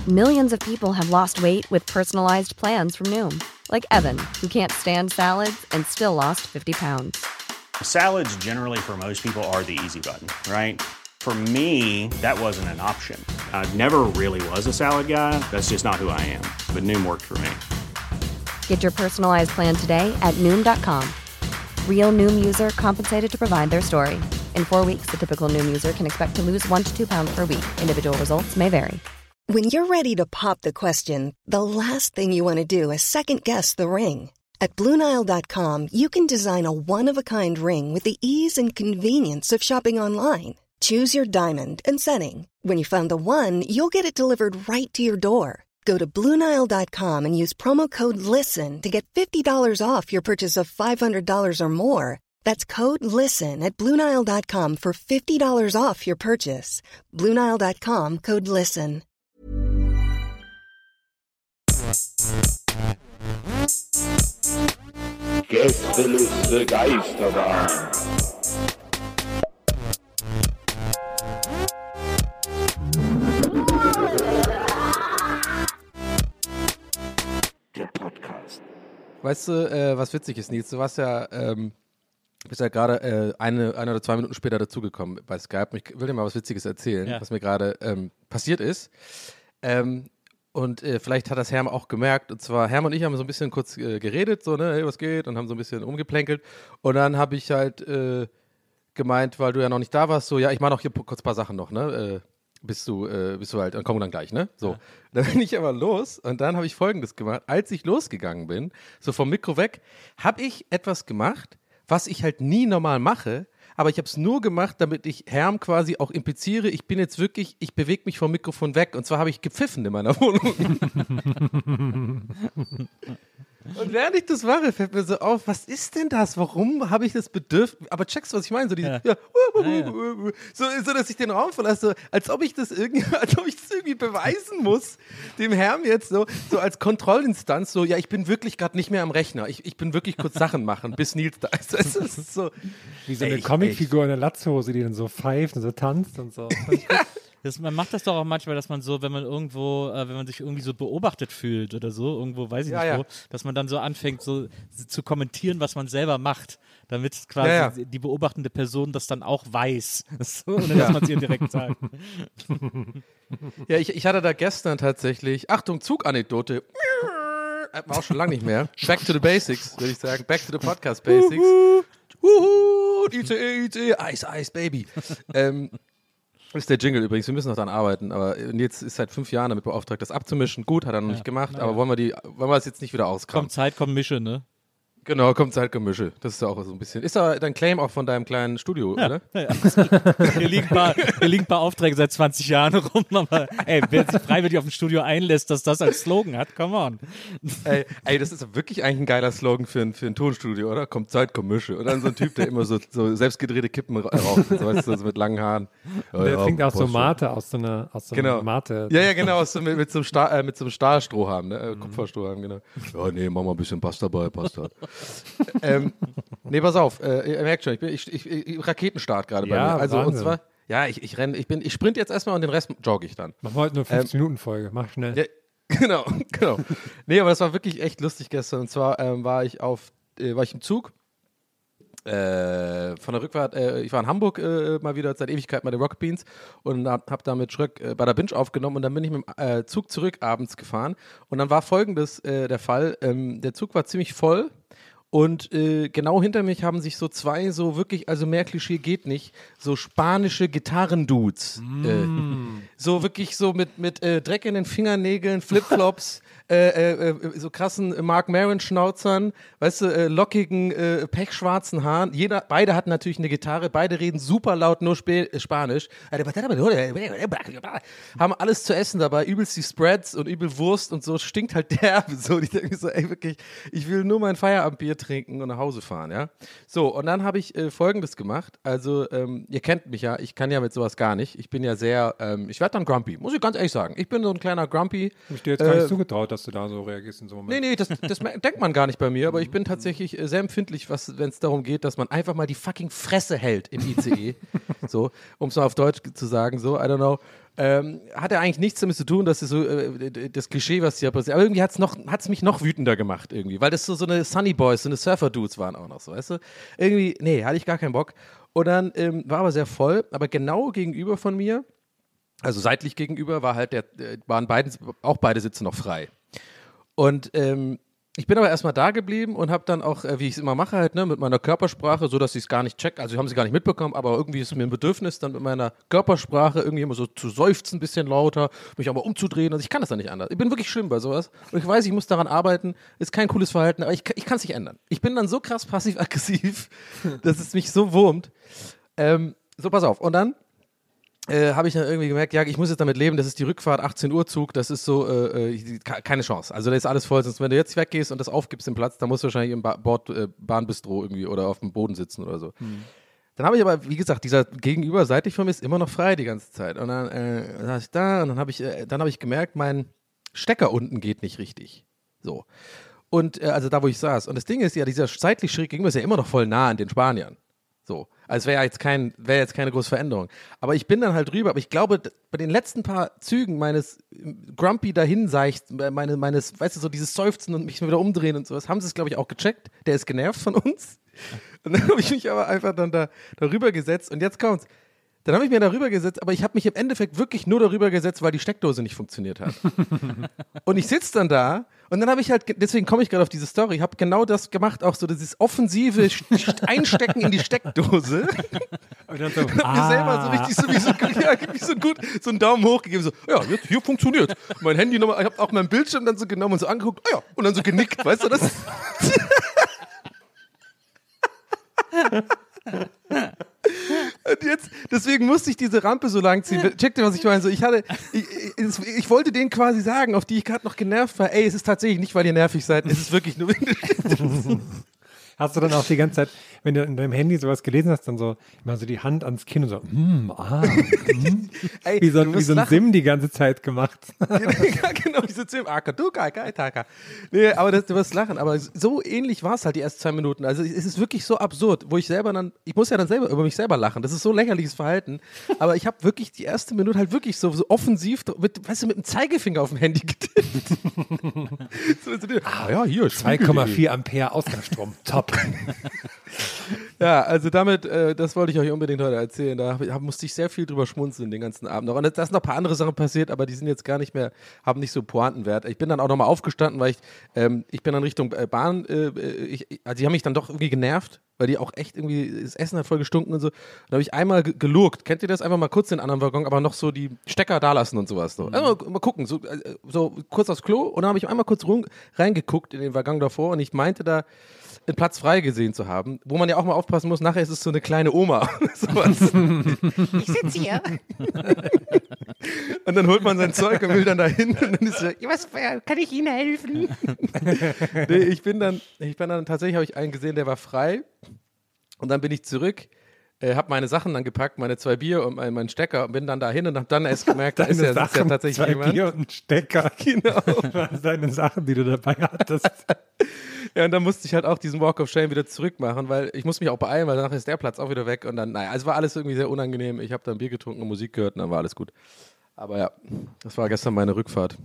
Millions of people have lost weight with personalized plans from Noom. Like Evan, who can't stand salads and still lost 50 pounds. Salads generally for most people are the easy button, right? For me, that wasn't an option. I never really was a salad guy. That's just not who I am. But Noom worked for me. Get your personalized plan today at Noom.com. Real Noom user compensated to provide their story. In 4 weeks, the typical Noom user can expect to lose 1 to 2 pounds per week. Individual results may vary. When you're ready to pop the question, the last thing you want to do is second-guess the ring. At BlueNile.com, you can design a one-of-a-kind ring with the ease and convenience of shopping online. Choose your diamond and setting. When you find the one, you'll get it delivered right to your door. Go to BlueNile.com and use promo code LISTEN to get $50 off your purchase of $500 or more. That's code LISTEN at BlueNile.com for $50 off your purchase. BlueNile.com, code LISTEN. Gästeliste Geisterbahn. Der Podcast. Weißt du, was witzig ist, Nils? Du warst ja, bist ja gerade eine oder 2 Minuten später dazugekommen bei Skype. Ich will dir mal was Witziges erzählen, was mir gerade passiert ist. Und vielleicht hat das Herm auch gemerkt. Und zwar, Herm und ich haben so ein bisschen kurz geredet, so, ne, hey, was geht? Und haben so ein bisschen umgeplänkelt. Und dann habe ich halt gemeint, weil du ja noch nicht da warst, so, ja, ich mache noch hier kurz ein paar Sachen noch, ne? Bist du halt, dann kommen wir dann gleich, ne? So. Ja. Dann bin ich aber los und dann habe ich Folgendes gemacht. Als ich losgegangen bin, so vom Mikro weg, habe ich etwas gemacht, was ich halt nie normal mache, aber ich habe es nur gemacht, damit ich Herm quasi auch impliziere, ich bin jetzt wirklich, ich bewege mich vom Mikrofon weg. Und zwar habe ich gepfiffen in meiner Wohnung. Und während ich das mache, fällt mir so auf, was ist denn das? Warum habe ich das Bedürfnis? Aber checkst du, was ich meine? So, so, dass ich den Raum verlasse, als ob ich das irgendwie beweisen muss, dem Herrn jetzt so als Kontrollinstanz, so, ja, ich bin wirklich gerade nicht mehr am Rechner. Ich bin wirklich kurz Sachen machen, bis Nils da ist. Das ist so, wie so eine Comicfigur in der Latzhose, die dann so pfeift und so tanzt und so. Man macht das doch auch manchmal, dass man so, wenn man irgendwo, wenn man sich irgendwie so beobachtet fühlt oder so, irgendwo, weiß ich nicht wo, dass man dann so anfängt, so zu kommentieren, was man selber macht, damit quasi die beobachtende Person das dann auch weiß, so, ohne dass man es ihr direkt sagt. Ja, ich hatte da gestern tatsächlich, Achtung, Zuganekdote, war auch schon lange nicht mehr, back to the basics, würde ich sagen, back to the podcast basics. ICE, Ice, Baby. Das ist der Jingle übrigens, wir müssen noch daran arbeiten, aber Nils ist seit 5 Jahren damit beauftragt, das abzumischen. Gut, hat er noch nicht gemacht, aber wollen wir es jetzt nicht wieder auskramen? Kommt Zeit, kommt Mische, ne? Genau, kommt Zeit, kommt Mische. Das ist ja auch so ein bisschen. Ist da dein Claim auch von deinem kleinen Studio, oder? Ja, hier liegen ein paar Aufträge seit 20 Jahren rum, aber ey, wer sich freiwillig auf ein Studio einlässt, dass das als Slogan hat, come on. Ey, das ist wirklich eigentlich ein geiler Slogan für ein Tonstudio, oder? Kommt Zeit, kommt Mische. Und dann so ein Typ, der immer so selbstgedrehte Kippen raucht, so, weißt du, so mit langen Haaren. Der trinkt auch so Mate aus so einer Mate. Ja, genau, mit so einem Stahlstrohhalm, ne? Kupferstrohhalm, genau. Ja, nee, mach mal ein bisschen Pass dabei, passt halt. Nee, pass auf, ihr merkt schon, ich Raketenstart gerade bei mir. Also, Wahnsinn. und zwar, ja, ich sprint jetzt erstmal und den Rest jogge ich dann. Machen wir heute nur 15-Minuten-Folge, mach schnell. Ja, genau. Nee, aber das war wirklich echt lustig gestern. Und zwar war ich im Zug. Von der Rückfahrt, ich war in Hamburg mal wieder seit Ewigkeit bei den Rocket Beans und hab da mit Schröck bei der Binge aufgenommen und dann bin ich mit dem Zug zurück abends gefahren und dann war folgendes der Fall, der Zug war ziemlich voll und genau hinter mich haben sich so 2 so wirklich, also mehr Klischee geht nicht, so spanische Gitarrendudes, so wirklich so mit Dreck in den Fingernägeln, Flipflops, so krassen Mark Maron-Schnauzern, weißt du, lockigen, pechschwarzen Haaren. Beide hatten natürlich eine Gitarre, beide reden super laut nur Spanisch. Haben alles zu essen dabei, übelst die Spreads und übel Wurst und so, stinkt halt derbe. So. Und ich denke mir so, ey, wirklich, ich will nur mein Feierabendbier trinken und nach Hause fahren, ja. So, und dann habe ich Folgendes gemacht. Also, ihr kennt mich ja, ich kann ja mit sowas gar nicht. Ich bin ja sehr, ich werde dann grumpy, muss ich ganz ehrlich sagen. Ich bin so ein kleiner Grumpy. Ich dir jetzt gar nicht zugetraut, dass du da so reagierst in so einem Moment. Nee, das denkt man gar nicht bei mir, aber ich bin tatsächlich sehr empfindlich, wenn es darum geht, dass man einfach mal die fucking Fresse hält im ICE. So, um es mal auf Deutsch zu sagen, so, I don't know. Hat ja eigentlich nichts damit zu tun, dass es so das Klischee, was hier passiert. Aber irgendwie hat's mich noch wütender gemacht irgendwie, weil das so eine Sunny Boys, so eine Surfer-Dudes waren auch noch so, weißt du? Irgendwie, nee, hatte ich gar keinen Bock. Und dann war aber sehr voll, aber genau gegenüber von mir, also seitlich gegenüber, waren beide Sitze noch frei. Und ich bin aber erstmal da geblieben und habe dann auch, wie ich es immer mache, halt, ne, mit meiner Körpersprache, so dass ich es gar nicht check, also haben sie gar nicht mitbekommen, aber irgendwie ist es mir ein Bedürfnis, dann mit meiner Körpersprache irgendwie immer so zu seufzen, ein bisschen lauter, mich auch mal umzudrehen, also ich kann das dann nicht anders. Ich bin wirklich schlimm bei sowas und ich weiß, ich muss daran arbeiten, ist kein cooles Verhalten, aber ich kann es nicht ändern. Ich bin dann so krass passiv-aggressiv, dass es mich so wurmt. So, pass auf. Und dann habe ich dann irgendwie gemerkt, ja, ich muss jetzt damit leben, das ist die Rückfahrt, 18 Uhr Zug, das ist so, keine Chance. Also da ist alles voll, sonst wenn du jetzt weggehst und das aufgibst den Platz, dann musst du wahrscheinlich im Bahnbistro irgendwie oder auf dem Boden sitzen oder so. Dann habe ich aber, wie gesagt, dieser Gegenüber seitlich von mir ist immer noch frei die ganze Zeit. Und dann saß ich da und dann habe ich gemerkt, mein Stecker unten geht nicht richtig. So. Und also da, wo ich saß. Und das Ding ist ja, dieser seitlich schräg gegenüber ist ja immer noch voll nah an den Spaniern. So, also wäre jetzt keine große Veränderung. Aber ich bin dann halt rüber, aber ich glaube, bei den letzten paar Zügen meines Grumpy dahinseicht, meines, weißt du, so dieses Seufzen und mich wieder umdrehen und sowas, haben sie es, glaube ich, auch gecheckt. Der ist genervt von uns. Und dann habe ich mich aber einfach dann darüber gesetzt und jetzt kommt's. Dann habe ich mir darüber gesetzt, aber ich habe mich im Endeffekt wirklich nur darüber gesetzt, weil die Steckdose nicht funktioniert hat. Und ich sitze dann da und dann habe ich halt, deswegen komme ich gerade auf diese Story, habe genau das gemacht, auch so dieses offensive Einstecken in die Steckdose. Und dann habe mir selber so richtig so einen Daumen hoch gegeben, so, ja, jetzt hier funktioniert. Mein Handy nochmal, ich habe auch meinen Bildschirm dann so genommen und so angeguckt, ja, und dann so genickt, weißt du das? Und jetzt, deswegen musste ich diese Rampe so lang ziehen. Check dir, was ich meine. So, ich wollte denen quasi sagen, auf die ich gerade noch genervt war, ey, es ist tatsächlich nicht, weil ihr nervig seid, es ist wirklich nur... Hast du dann auch die ganze Zeit, wenn du in deinem Handy sowas gelesen hast, dann so immer so die Hand ans Kinn und so, Ey, wie so ein Sim die ganze Zeit gemacht. Ja, genau, wie so ein Sim. Nee, aber du wirst lachen. Aber so ähnlich war es halt die ersten 2 Minuten. Also es ist wirklich so absurd, wo ich muss ja dann selber über mich selber lachen. Das ist so lächerliches Verhalten. Aber ich habe wirklich die erste Minute halt wirklich so offensiv, mit dem Zeigefinger auf dem Handy getippt. Ja, hier, 2,4 Ampere Ausgangsstrom. Top. Ja, also damit, das wollte ich euch unbedingt heute erzählen. Da musste ich sehr viel drüber schmunzeln den ganzen Abend noch. Und da sind noch ein paar andere Sachen passiert, aber die sind jetzt gar nicht mehr, haben nicht so Pointenwert. Ich bin dann auch nochmal aufgestanden, weil ich bin dann Richtung Bahn, also die haben mich dann doch irgendwie genervt, weil die auch echt irgendwie, das Essen hat voll gestunken und so. Da habe ich einmal gelurkt. Kennt ihr das? Einfach mal kurz den anderen Waggon, aber noch so die Stecker da lassen und sowas. So. Also mal gucken, so kurz aufs Klo und dann habe ich einmal kurz reingeguckt in den Waggon davor und ich meinte da, einen Platz frei gesehen zu haben, wo man ja auch mal aufpassen muss, nachher ist es so eine kleine Oma. Ich sitze hier. Und dann holt man sein Zeug und will dann dahin und dann ist so, was, kann ich Ihnen helfen? Nee, ich bin dann tatsächlich, habe ich einen gesehen, der war frei und dann bin ich zurück, habe meine Sachen dann gepackt, meine 2 Bier und meinen Stecker und bin dann dahin und habe dann erst gemerkt, da ist ja tatsächlich 2 jemand. Bier und ein Stecker. Genau. Deine Sachen, die du dabei hattest. Ja, und dann musste ich halt auch diesen Walk of Shame wieder zurückmachen, weil ich muss mich auch beeilen, weil danach ist der Platz auch wieder weg und dann, naja, also war alles irgendwie sehr unangenehm. Ich habe dann Bier getrunken und Musik gehört und dann war alles gut. Aber ja, das war gestern meine Rückfahrt.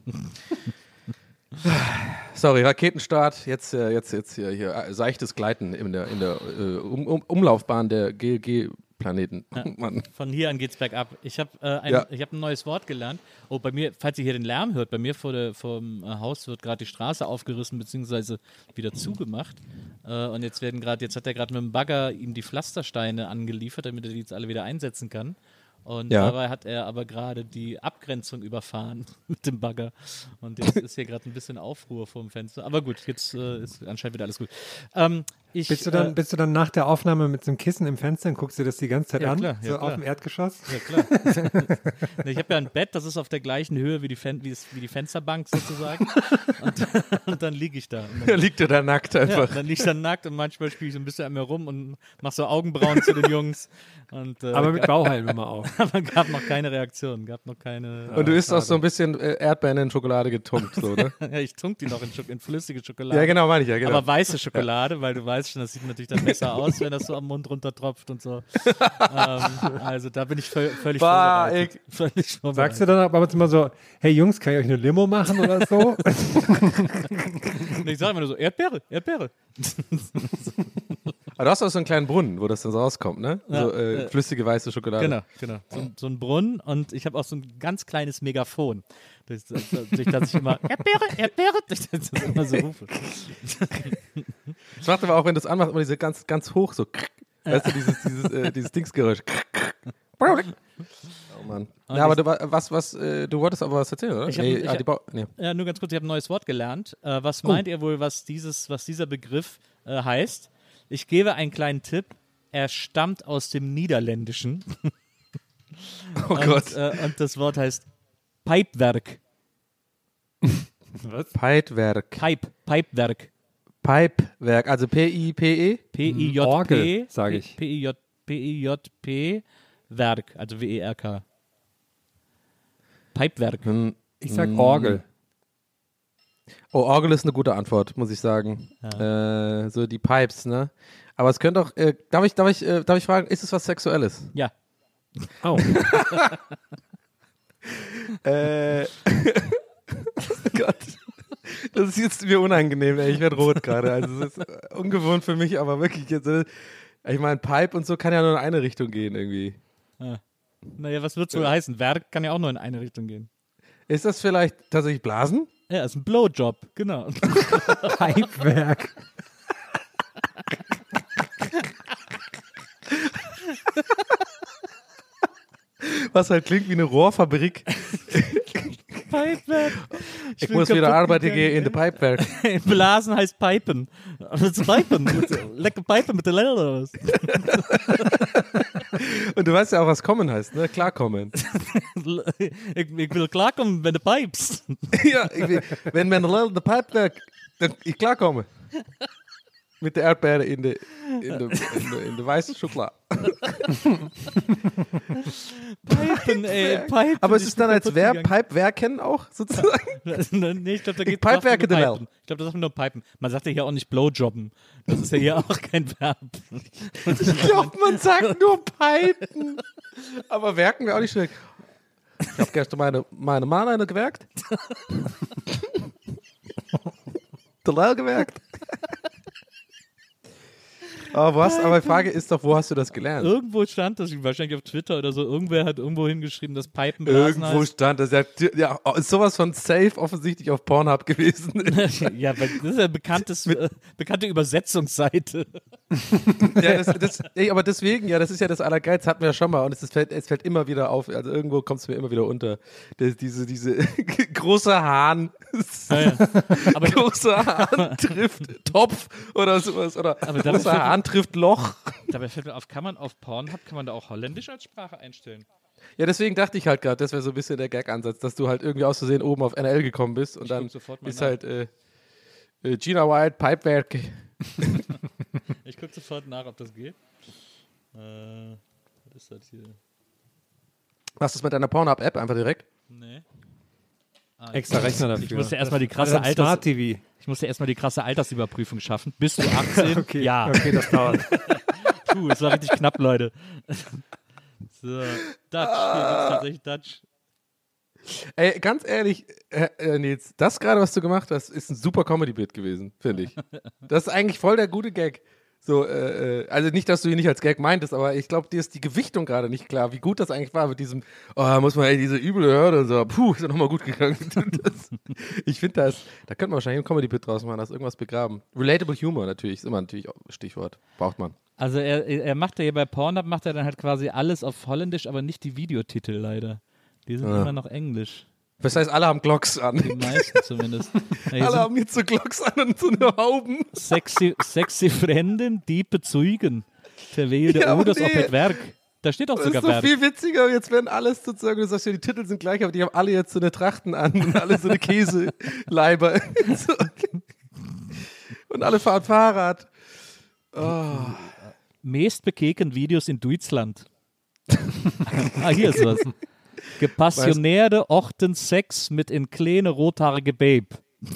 Sorry, Raketenstart, jetzt hier seichtes Gleiten in der Umlaufbahn der GLG-Planeten. Ja, von hier an geht's bergab. Ich habe ein neues Wort gelernt. Oh, bei mir, falls ihr hier den Lärm hört, bei mir vom Haus wird gerade die Straße aufgerissen bzw. wieder zugemacht. Und jetzt hat er gerade mit dem Bagger ihm die Pflastersteine angeliefert, damit er die jetzt alle wieder einsetzen kann. Und dabei hat er aber gerade die Abgrenzung überfahren mit dem Bagger. Und jetzt ist hier gerade ein bisschen Aufruhr vor dem Fenster. Aber gut, jetzt ist anscheinend wieder alles gut. Bist du dann nach der Aufnahme mit so einem Kissen im Fenster und guckst dir das die ganze Zeit an? Klar, so auf dem Erdgeschoss? Ja, klar. Ich habe ja ein Bett, das ist auf der gleichen Höhe wie die Fensterbank sozusagen. Und dann liege ich da. Dann liegt er da nackt einfach. Ja, dann liege ich da nackt und manchmal spiele ich so ein bisschen an mir rum und mache so Augenbrauen zu den Jungs. Und, aber mit Bauhelm immer auf. Aber gab noch keine Reaktion, Und du isst auch so ein bisschen Erdbeeren in Schokolade getunkt, so, ne? Ja, ich tunk die noch in flüssige Schokolade. Ja, genau, meine ich ja, genau. Aber weiße Schokolade, weil du weißt schon, das sieht natürlich dann besser aus, wenn das so am Mund runtertropft und so. Also da bin ich völlig vorbereitet. Sagst du dann aber immer so, hey Jungs, kann ich euch eine Limo machen oder so? Ich sage immer nur so, Erdbeere. Aber du hast auch so einen kleinen Brunnen, wo das dann so rauskommt, ne? Ja, so flüssige weiße Schokolade. Genau. So ein Brunnen und ich habe auch so ein ganz kleines Megafon, durch das ich immer Erdbeere, durch das ich immer so rufe. Das macht aber auch, wenn du es anmachst, immer diese ganz, ganz hoch so, weißt du, dieses Dingsgeräusch. Oh Mann. Ja, aber du wolltest aber was erzählen, oder? Ja, nur ganz kurz, ich habe ein neues Wort gelernt. Was meint ihr wohl, was dieser Begriff heißt? Ich gebe einen kleinen Tipp. Er stammt aus dem Niederländischen. Oh Gott. Und das Wort heißt Pipewerk. Was? Pipewerk. Pipewerk. Also P-I-P-E? P-I-J-P. Orgel, sage ich. P-I-J-P, Werk, also W-E-R-K. Pipewerk. Ich sag Orgel. Oh, Orgel ist eine gute Antwort, muss ich sagen. Ja. So die Pipes, ne? Aber es könnte auch, darf ich fragen, ist es was Sexuelles? Ja. Oh. Gott. Das ist jetzt mir unangenehm, ey. Ich werde rot gerade. Also es ist ungewohnt für mich, aber wirklich jetzt, ich meine, Pipe und so kann ja nur in eine Richtung gehen irgendwie. Ja. Naja, was wird es wohl heißen? Werk kann ja auch nur in eine Richtung gehen. Ist das vielleicht tatsächlich Blasen? Ja, ist ein Blowjob, genau. Pipewerk. Was halt klingt wie eine Rohrfabrik. Pipewerk. Ich muss wieder arbeiten gehen in der Pipewerk. Blasen heißt Pipen. Das ist Pipen. Lecker Pipen mit der Lelle. Und du weißt ja auch, was kommen heißt, ne? Klarkommen. Ich will klarkommen, wenn du pipest. Ja, wenn man der Pipewerk, dann ich klarkomme. Mit der Erdbeere in der weißen Schokolade. Pipen, ey. Pipen. Aber es ist dann als Verb, Pipewerken auch sozusagen? Nee, ich glaube, da geht es Pipewerke nur Pipen. Ich glaube, das sagt nur Pipen. Man sagt ja hier auch nicht Blowjobben. Das ist ja hier auch kein Verb. Ich glaube, man sagt nur Pipen. Aber werken wäre auch nicht schlecht. Ich habe gestern meine Mann eine gewerkt. Der Lell gewerkt. Aber die Frage ist doch, wo hast du das gelernt? Irgendwo stand das, wahrscheinlich auf Twitter oder so, irgendwer hat irgendwo hingeschrieben, dass Pipenblasen Irgendwo heißt. stand das, ja, ist sowas von safe offensichtlich auf Pornhub gewesen. Ja, weil das ist ja bekannte Übersetzungsseite. Ja, aber deswegen, ja, das ist ja das Allergeilste, hatten wir ja schon mal und es fällt immer wieder auf, also irgendwo kommt es mir immer wieder unter. Diese große Hahn, Aber großer Hahn trifft Topf oder sowas, oder großer Hahn trifft Loch. Dabei fällt mir auf, auf Pornhub kann man da auch Holländisch als Sprache einstellen? Ja, deswegen dachte ich halt gerade, das wäre so ein bisschen der Gag-Ansatz, dass du halt irgendwie aus Versehen oben auf NL gekommen bist und dann ist halt Gina White, Pipewerk. Ich gucke sofort nach, ob das geht. Was ist das hier? Machst du es mit deiner Pornhub-App einfach direkt? Nee. Extra Rechner dafür. Ich musste erstmal die krasse Altersüberprüfung schaffen. Bist du 18? Okay. Ja. Okay, das dauert. Es war richtig knapp, Leute. So, Dutch. Hier gibt's tatsächlich Dutch. Ey, ganz ehrlich, Nils, das gerade, was du gemacht hast, ist ein super Comedy-Bit gewesen, finde ich. Das ist eigentlich voll der gute Gag. So, also nicht, dass du ihn nicht als Gag meintest, aber ich glaube, dir ist die Gewichtung gerade nicht klar, wie gut das eigentlich war mit diesem, muss man diese üble Hürde und so, ist ja nochmal gut gegangen. Ich finde da könnte man wahrscheinlich ein Comedy-Bit draus machen, da ist irgendwas begraben. Relatable Humor natürlich, ist immer natürlich auch Stichwort, braucht man. Also er macht ja hier bei Pornhub, macht er dann halt quasi alles auf Holländisch, aber nicht die Videotitel leider. Die sind immer noch Englisch. Das heißt, alle haben Glocks an. Die meisten zumindest. Ja, alle haben jetzt so Glocks an und so eine Hauben. Sexy Fremden, diepe Zeugen. Verwählte Oders auf das Werk. Da steht auch sogar Werk. Das ist doch viel witziger. Jetzt werden alles sozusagen, du sagst ja, die Titel sind gleich, aber die haben alle jetzt so eine Trachten an und alle so eine Käseleiber. Und alle fahren Fahrrad. Oh. Meist bekeken Videos in Deutschland. Hier ist was. Gepassionäre Orten Sex mit in kleine rothaarige Babe.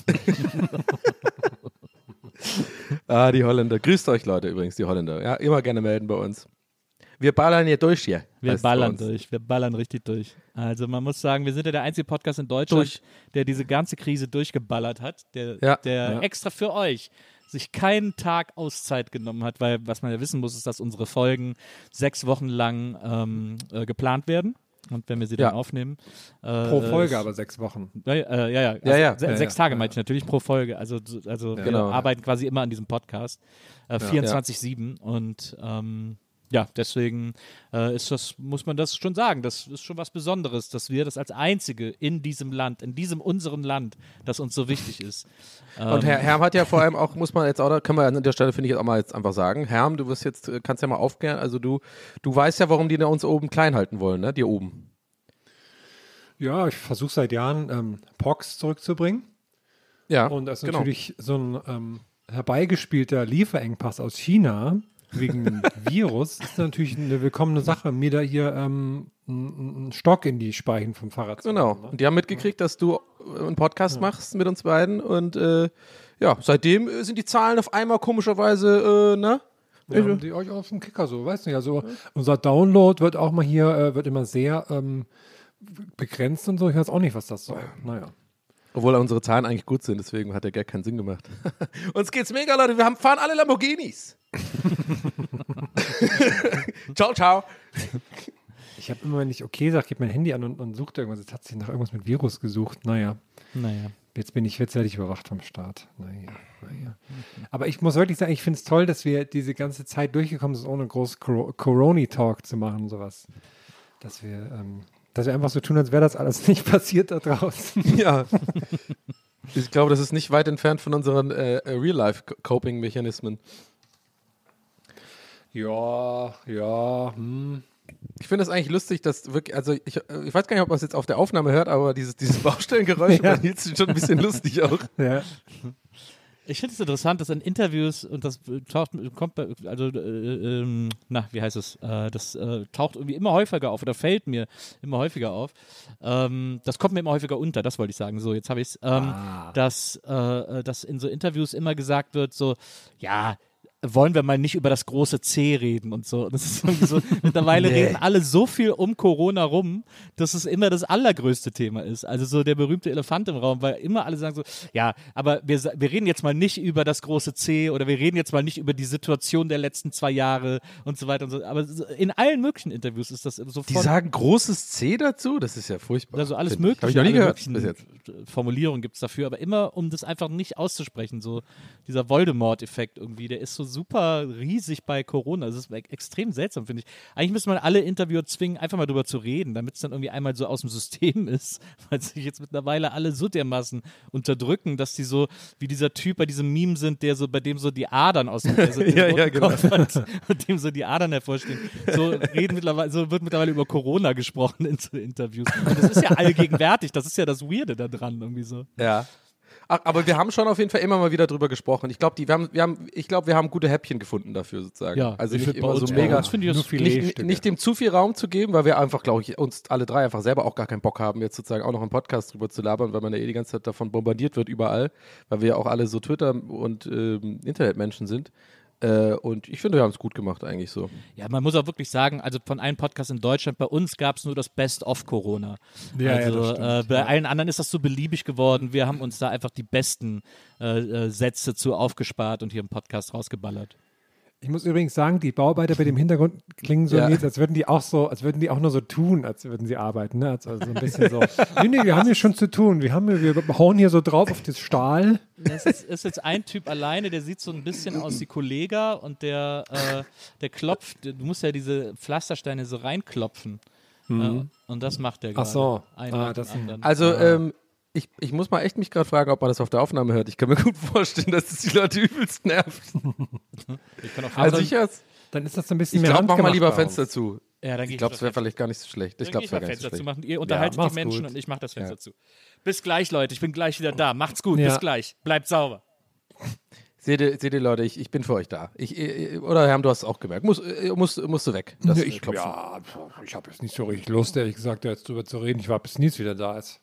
Die Holländer. Grüßt euch, Leute, übrigens, die Holländer. Ja, immer gerne melden bei uns. Wir ballern hier durch hier. Wir ballern durch. Wir ballern richtig durch. Also man muss sagen, wir sind ja der einzige Podcast in Deutschland, der diese ganze Krise durchgeballert hat, der extra für euch sich keinen Tag Auszeit genommen hat, weil was man ja wissen muss, ist, dass unsere Folgen 6 Wochen lang geplant werden. Und wenn wir sie dann aufnehmen. Pro Folge aber 6 Wochen. Ja. 6 Tage meinte ich natürlich pro Folge. Also wir arbeiten quasi immer an diesem Podcast. 24/7 und deswegen muss man das schon sagen. Das ist schon was Besonderes, dass wir das als Einzige in diesem Land, in diesem unserem Land, das uns so wichtig ist. Und Herm hat ja vor allem auch, muss man jetzt auch, können wir an der Stelle, finde ich, jetzt auch mal jetzt einfach sagen, Herm, du wirst jetzt, kannst ja mal aufklären, also du weißt ja, warum die uns oben klein halten wollen, ne, die oben. Ja, ich versuche seit Jahren Pox zurückzubringen. Ja, und das ist natürlich so ein herbeigespielter Lieferengpass aus China wegen dem Virus, ist natürlich eine willkommene Sache, mir da hier einen Stock in die Speichen vom Fahrrad zu machen. Ne? Und die haben mitgekriegt, dass du einen Podcast machst mit uns beiden und seitdem sind die Zahlen auf einmal komischerweise, ne? Ja, haben die euch auf dem Kicker so, weißt du, also unser Download wird auch mal hier, wird immer sehr begrenzt und so, ich weiß auch nicht, was das soll. Naja. Obwohl unsere Zahlen eigentlich gut sind, deswegen hat der Gag keinen Sinn gemacht. Uns geht's mega, Leute, wir fahren alle Lamborghinis. Ciao, ciao. Ich habe immer, wenn ich okay sage, gebe mein Handy an und suche irgendwas. Jetzt hat sich nach irgendwas mit Virus gesucht. Naja. Jetzt werde ich überwacht vom Staat. Naja. Aber ich muss wirklich sagen, ich finde es toll, dass wir diese ganze Zeit durchgekommen sind, ohne groß Corona-Talk zu machen und sowas. Dass wir einfach so tun, als wäre das alles nicht passiert da draußen. Ja. Ich glaube, das ist nicht weit entfernt von unseren Real-Life-Coping-Mechanismen. Ja. Ich finde es eigentlich lustig, dass wirklich, also ich weiß gar nicht, ob man es jetzt auf der Aufnahme hört, aber dieses Baustellengeräusch bei Nils ist schon ein bisschen lustig auch. Ja. Ich finde es interessant, dass in Interviews, und das taucht irgendwie immer häufiger auf oder fällt mir immer häufiger auf. Das kommt mir immer häufiger unter, das wollte ich sagen. So, jetzt habe ich es, dass in so Interviews immer gesagt wird, so, ja, wollen wir mal nicht über das große C reden und so. Das ist irgendwie so, mittlerweile reden alle so viel um Corona rum, dass es immer das allergrößte Thema ist. Also so der berühmte Elefant im Raum, weil immer alle sagen so, ja, aber wir reden jetzt mal nicht über das große C oder wir reden jetzt mal nicht über die Situation der letzten 2 Jahre und so weiter und so. Aber in allen möglichen Interviews ist das sofort. Die sagen großes C dazu? Das ist ja furchtbar. Also alles mögliche. Habe ich noch nie gehört bis jetzt. Formulierungen gibt es dafür, aber immer, um das einfach nicht auszusprechen. So dieser Voldemort-Effekt irgendwie, der ist so super riesig bei Corona. Das ist extrem seltsam, finde ich. Eigentlich müsste man alle Interviewer zwingen, einfach mal drüber zu reden, damit es dann irgendwie einmal so aus dem System ist, weil sich jetzt mittlerweile alle so dermaßen unterdrücken, dass die so wie dieser Typ bei diesem Meme sind, der so bei dem so die Adern aus dem Kopf hat und dem so die Adern hervorstehen. So wird mittlerweile über Corona gesprochen in so Interviews. Und das ist ja allgegenwärtig. Das ist ja das Weirde da dran irgendwie so. Ja. Ach, aber wir haben schon auf jeden Fall immer mal wieder drüber gesprochen. Ich glaube, wir haben gute Häppchen gefunden dafür sozusagen. Ja, also nicht immer so mega, nicht dem zu viel Raum zu geben, weil wir einfach, glaube ich, uns alle drei einfach selber auch gar keinen Bock haben, jetzt sozusagen auch noch einen Podcast drüber zu labern, weil man ja die ganze Zeit davon bombardiert wird überall, weil wir ja auch alle so Twitter- und Internetmenschen sind. Und ich finde, wir haben es gut gemacht eigentlich so. Ja, man muss auch wirklich sagen, also von allen Podcasts in Deutschland, bei uns gab es nur das Best-of-Corona. Ja, also bei allen anderen ist das so beliebig geworden. Wir haben uns da einfach die besten Sätze zu aufgespart und hier im Podcast rausgeballert. Ich muss übrigens sagen, die Bauarbeiter bei dem Hintergrund klingen so, als würden die auch nur so tun, als würden sie arbeiten. Ne? Also so ein bisschen so, nee, wir haben hier schon zu tun. Wir hauen hier so drauf auf das Stahl. Das ist jetzt ein Typ alleine, der sieht so ein bisschen aus wie Kollega und der klopft, du musst ja diese Pflastersteine so reinklopfen. Und das macht der gerade. Ach so. Also, ich muss mal echt mich gerade fragen, ob man das auf der Aufnahme hört. Ich kann mir gut vorstellen, dass das die Leute übelst nervt. Dann ist das so ein bisschen ich mehr glaube, mach mal lieber handgemacht Fenster zu. Ja, dann ich glaube, es wäre vielleicht gar nicht so schlecht. Ich glaube, es wäre gar nicht so schlecht. Machen. Ihr unterhaltet die Menschen und ich mache das Fenster zu. Bis gleich, Leute. Ich bin gleich wieder da. Macht's gut. Bis gleich. Bleibt sauber. Seht ihr, Leute, ich bin für euch da. Oder Herr, du hast es auch gemerkt. Musst du weg. Ich habe jetzt nicht so richtig Lust, ehrlich gesagt, da jetzt drüber zu reden. Ich warte, bis Nils wieder da ist.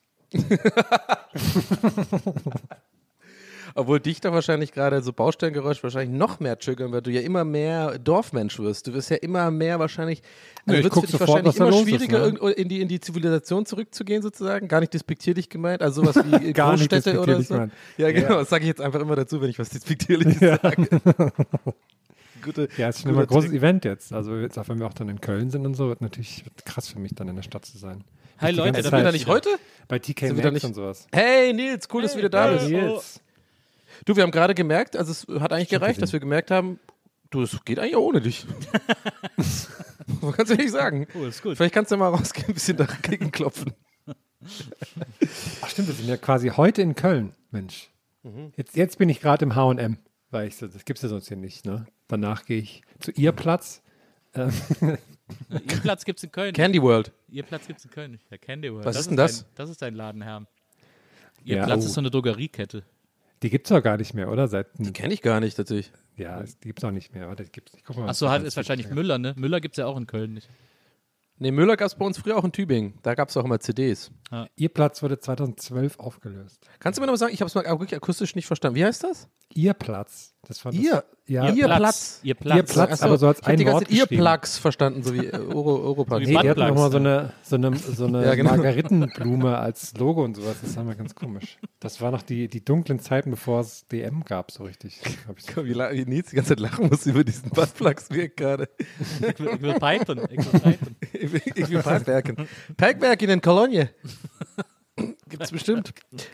Obwohl dich da wahrscheinlich gerade so Baustellengeräusch wahrscheinlich noch mehr triggern, weil du ja immer mehr Dorfmensch wirst. Du wirst ja immer mehr wahrscheinlich, also wird es für dich wahrscheinlich immer schwieriger, ist, ne? in die Zivilisation zurückzugehen sozusagen. Gar nicht despektierlich gemeint, also sowas wie Großstädte oder so. Gemeint. Ja, genau, das sage ich jetzt einfach immer dazu, wenn ich was Despektierliches sage. Es ist schon immer ein großes Event jetzt. Also jetzt, wenn wir auch dann in Köln sind und so, wird natürlich krass für mich dann in der Stadt zu sein. Hi Leute, sind wir da nicht heute? Bei TK Maxx und sowas. Hey Nils, cool, dass du wieder da bist. Nils. Du, wir haben gerade gemerkt, also es hat eigentlich gereicht, dass wir gemerkt haben, du, es geht eigentlich auch ohne dich. Man kann es ja nicht sagen. Cool, ist gut. Vielleicht kannst du mal rausgehen, ein bisschen dagegen klopfen. Ach stimmt, wir sind ja quasi heute in Köln, Mensch. Jetzt bin ich gerade im H&M, weil das gibt es ja sonst hier nicht, ne? Danach gehe ich zu ihr Platz. Ihr Platz gibt es in Köln. Candy World. Ihr Platz gibt es in Köln nicht. Ja, Candy World. Was ist denn das? Das ist dein Laden, Herr. Ihr Platz ist so eine Drogeriekette. Die gibt es doch gar nicht mehr, oder? Die kenne ich gar nicht, tatsächlich. Ja, die gibt es auch nicht mehr. Oder? Achso, ist wahrscheinlich Müller, ne? Müller gibt es ja auch in Köln nicht. Nee, Müller gab es bei uns früher auch in Tübingen. Da gab es auch immer CDs. Ja. Ihr Platz wurde 2012 aufgelöst. Kannst du mir noch mal sagen, ich habe es mal wirklich akustisch nicht verstanden. Wie heißt das? Ihr Platz. Das war Ihr Platz. Ihr Platz, aber so als ein Wort Ihr Platz verstanden, so wie Europa. Nee, die hatten nochmal so eine ja, genau. Margaritenblume als Logo und sowas. Das war mal ganz komisch. Das war noch die dunklen Zeiten, bevor es DM gab, so richtig. Wie Nils die ganze Zeit lachen muss über diesen Buttplugs wirkt gerade. Ich will pipen. Ich will Pipewerken. Pipewerken in Cologne. Gibt's bestimmt.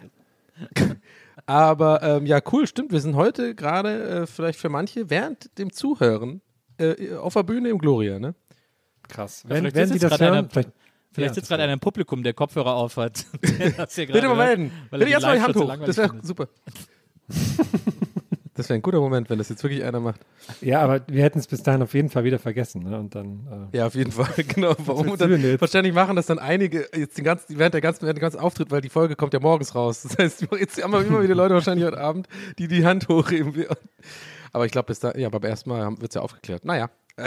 Aber ja, cool, stimmt. Wir sind heute gerade vielleicht für manche während dem Zuhören auf der Bühne im Gloria, ne? Krass. Ja, wenn die das hören, vielleicht sitzt gerade einer im Publikum, der Kopfhörer auf hat. Bitte mal melden. Bitte jetzt mal die Hand hoch. Das wäre super. Das wäre ein guter Moment, wenn das jetzt wirklich einer macht. Ja, aber wir hätten es bis dahin auf jeden Fall wieder vergessen. Ne? Und dann, ja, auf jeden Fall. Genau. Warum? Und dann wahrscheinlich machen das dann einige jetzt während der ganzen Auftritt, weil die Folge kommt ja morgens raus. Das heißt, jetzt haben wir immer wieder Leute wahrscheinlich heute Abend, die Hand hochheben. Aber ich glaube, bis da, ja, beim ersten Mal wird es ja aufgeklärt. Naja.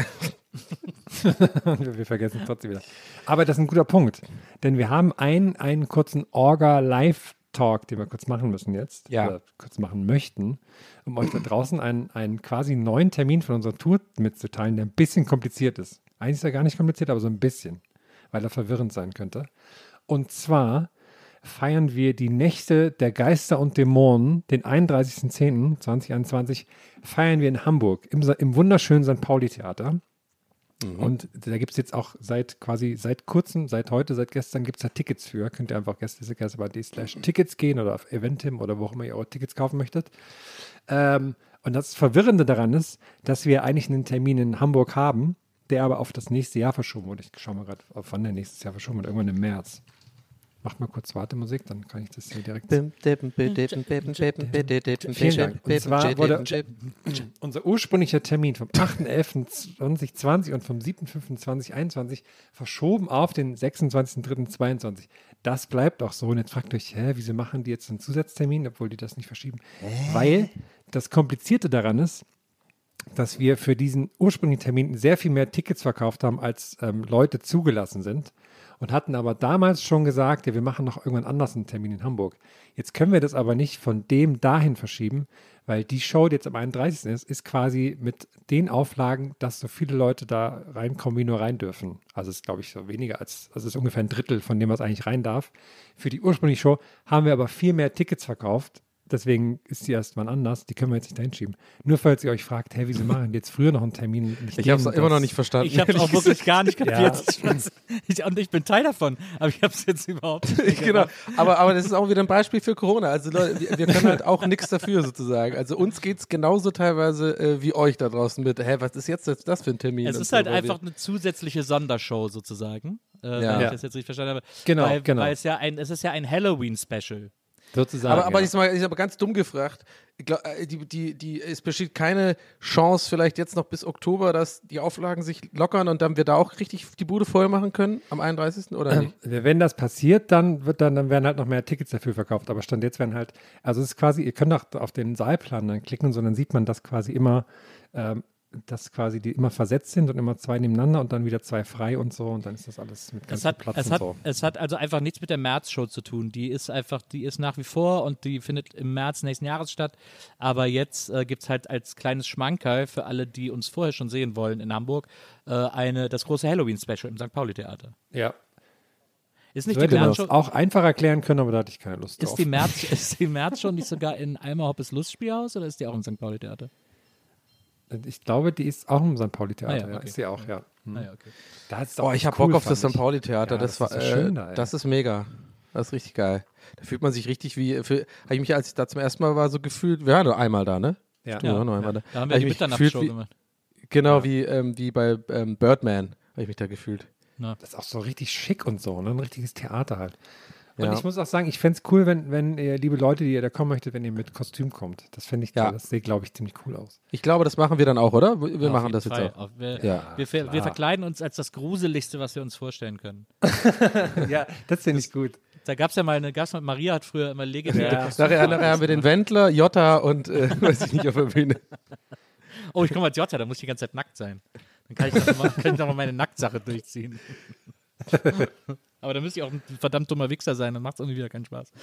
Wir vergessen es trotzdem wieder. Aber das ist ein guter Punkt. Denn wir haben einen kurzen Orga-Live-Talk, den wir kurz machen müssen jetzt. Ja. Oder kurz machen möchten, um euch da draußen einen quasi neuen Termin von unserer Tour mitzuteilen, der ein bisschen kompliziert ist. Eigentlich ist er gar nicht kompliziert, aber so ein bisschen, weil er verwirrend sein könnte. Und zwar feiern wir die Nächte der Geister und Dämonen, den 31.10.2021, feiern wir in Hamburg im wunderschönen St. Pauli-Theater. Mhm. Und da gibt es jetzt auch seit kurzem, seit gestern gibt es da Tickets für. Könnt ihr einfach gästeliste.de/Tickets gehen oder auf Eventim oder wo auch immer ihr eure Tickets kaufen möchtet. Und das Verwirrende daran ist, dass wir eigentlich einen Termin in Hamburg haben, der aber auf das nächste Jahr verschoben wurde. Ich schaue mal gerade, wann der nächstes Jahr verschoben wird. Irgendwann im März. Macht mal kurz Wartemusik, dann kann ich das hier direkt. Vielen Dank. Und zwar wurde unser ursprünglicher Termin vom 8.11.2020 und vom 7.5.2021 verschoben auf den 26.03.2022. Das bleibt auch so. Und jetzt fragt euch, wieso machen die jetzt einen Zusatztermin, obwohl die das nicht verschieben? Weil das Komplizierte daran ist, dass wir für diesen ursprünglichen Termin sehr viel mehr Tickets verkauft haben, als Leute zugelassen sind. Und hatten aber damals schon gesagt, ja, wir machen noch irgendwann anders einen Termin in Hamburg. Jetzt können wir das aber nicht von dem dahin verschieben, weil die Show, die jetzt am 31. ist quasi mit den Auflagen, dass so viele Leute da reinkommen, wie nur rein dürfen. Also es ist, glaube ich, so weniger also es ist ungefähr ein Drittel von dem, was eigentlich rein darf. Für die ursprüngliche Show haben wir aber viel mehr Tickets verkauft, deswegen ist die erst mal anders, die können wir jetzt nicht dahin schieben. Nur falls ihr euch fragt, wieso machen die jetzt früher noch einen Termin? Ich habe es immer noch nicht verstanden. Ich habe es auch wirklich gar nicht kapiert. Und ich bin Teil davon, aber ich habe es jetzt überhaupt nicht genau. Aber das ist auch wieder ein Beispiel für Corona. Also Leute, wir können halt auch nichts dafür sozusagen. Also uns geht es genauso teilweise wie euch da draußen mit, was ist jetzt das für ein Termin? Es ist halt einfach eine zusätzliche Sondershow sozusagen, wenn ich das jetzt richtig verstanden habe. Genau, weil es ist ja ein Halloween-Special. Sozusagen. Aber ich habe ganz dumm gefragt. Ich glaub, es besteht keine Chance, vielleicht jetzt noch bis Oktober, dass die Auflagen sich lockern und dann wir da auch richtig die Bude voll machen können am 31. oder nicht? Wenn das passiert, dann werden halt noch mehr Tickets dafür verkauft. Aber Stand jetzt werden halt, also es ist quasi, ihr könnt auch auf den Saalplan dann klicken, so dann sieht man, dass quasi immer die immer versetzt sind und immer 2 nebeneinander und dann wieder 2 frei und so und dann ist das alles mit ganz viel Platz und so. Es hat also einfach nichts mit der März-Show zu tun. Die ist nach wie vor und die findet im März nächsten Jahres statt. Aber jetzt gibt es halt als kleines Schmankerl für alle, die uns vorher schon sehen wollen in Hamburg, das große Halloween-Special im St. Pauli-Theater. Ja. Ist nicht die März schon auch einfach erklären können, aber da hatte ich keine Lust drauf. Ist die März schon nicht sogar in Alma Hoppes Lustspielhaus oder ist die auch im St. Pauli-Theater? Ich glaube, die ist auch im St. Pauli-Theater. Ja, okay. Ist sie auch, ja. Okay. Ich habe Bock auf das St. Pauli-Theater. Ja, das war schön da, das ist mega. Das ist richtig geil. Da fühlt man sich richtig habe ich mich, als ich da zum ersten Mal war, so gefühlt, wir waren nur einmal da, ne? Ja. Nur einmal da. Da haben wir die Mitternachtsshow gemacht. Genau, wie bei Birdman habe ich mich da gefühlt. Das ist auch so richtig schick und so, ne? Ein richtiges Theater halt. Und Ja. ich muss auch sagen, ich fände es cool, wenn ihr, liebe Leute, die ihr da kommen möchtet, wenn ihr mit Kostüm kommt. Das fände ich toll. Ja. Das sieht, glaube ich, ziemlich cool aus. Ich glaube, das machen wir dann auch, oder? Wir Auf machen jeden das jetzt Fall. auch. Wir verkleiden uns als das Gruseligste, was wir uns vorstellen können. Ja, das finde ich gut. Da gab es ja mal Maria hat früher immer legendäre Kostüme. Nachher haben wir den Wendler, Jota und weiß ich nicht auf der Bühne. Oh, ich komme als Jota, da muss ich die ganze Zeit nackt sein. Dann kann ich noch mal meine Nacktsache durchziehen. Aber da müsste ich auch ein verdammt dummer Wichser sein, dann macht es irgendwie wieder keinen Spaß.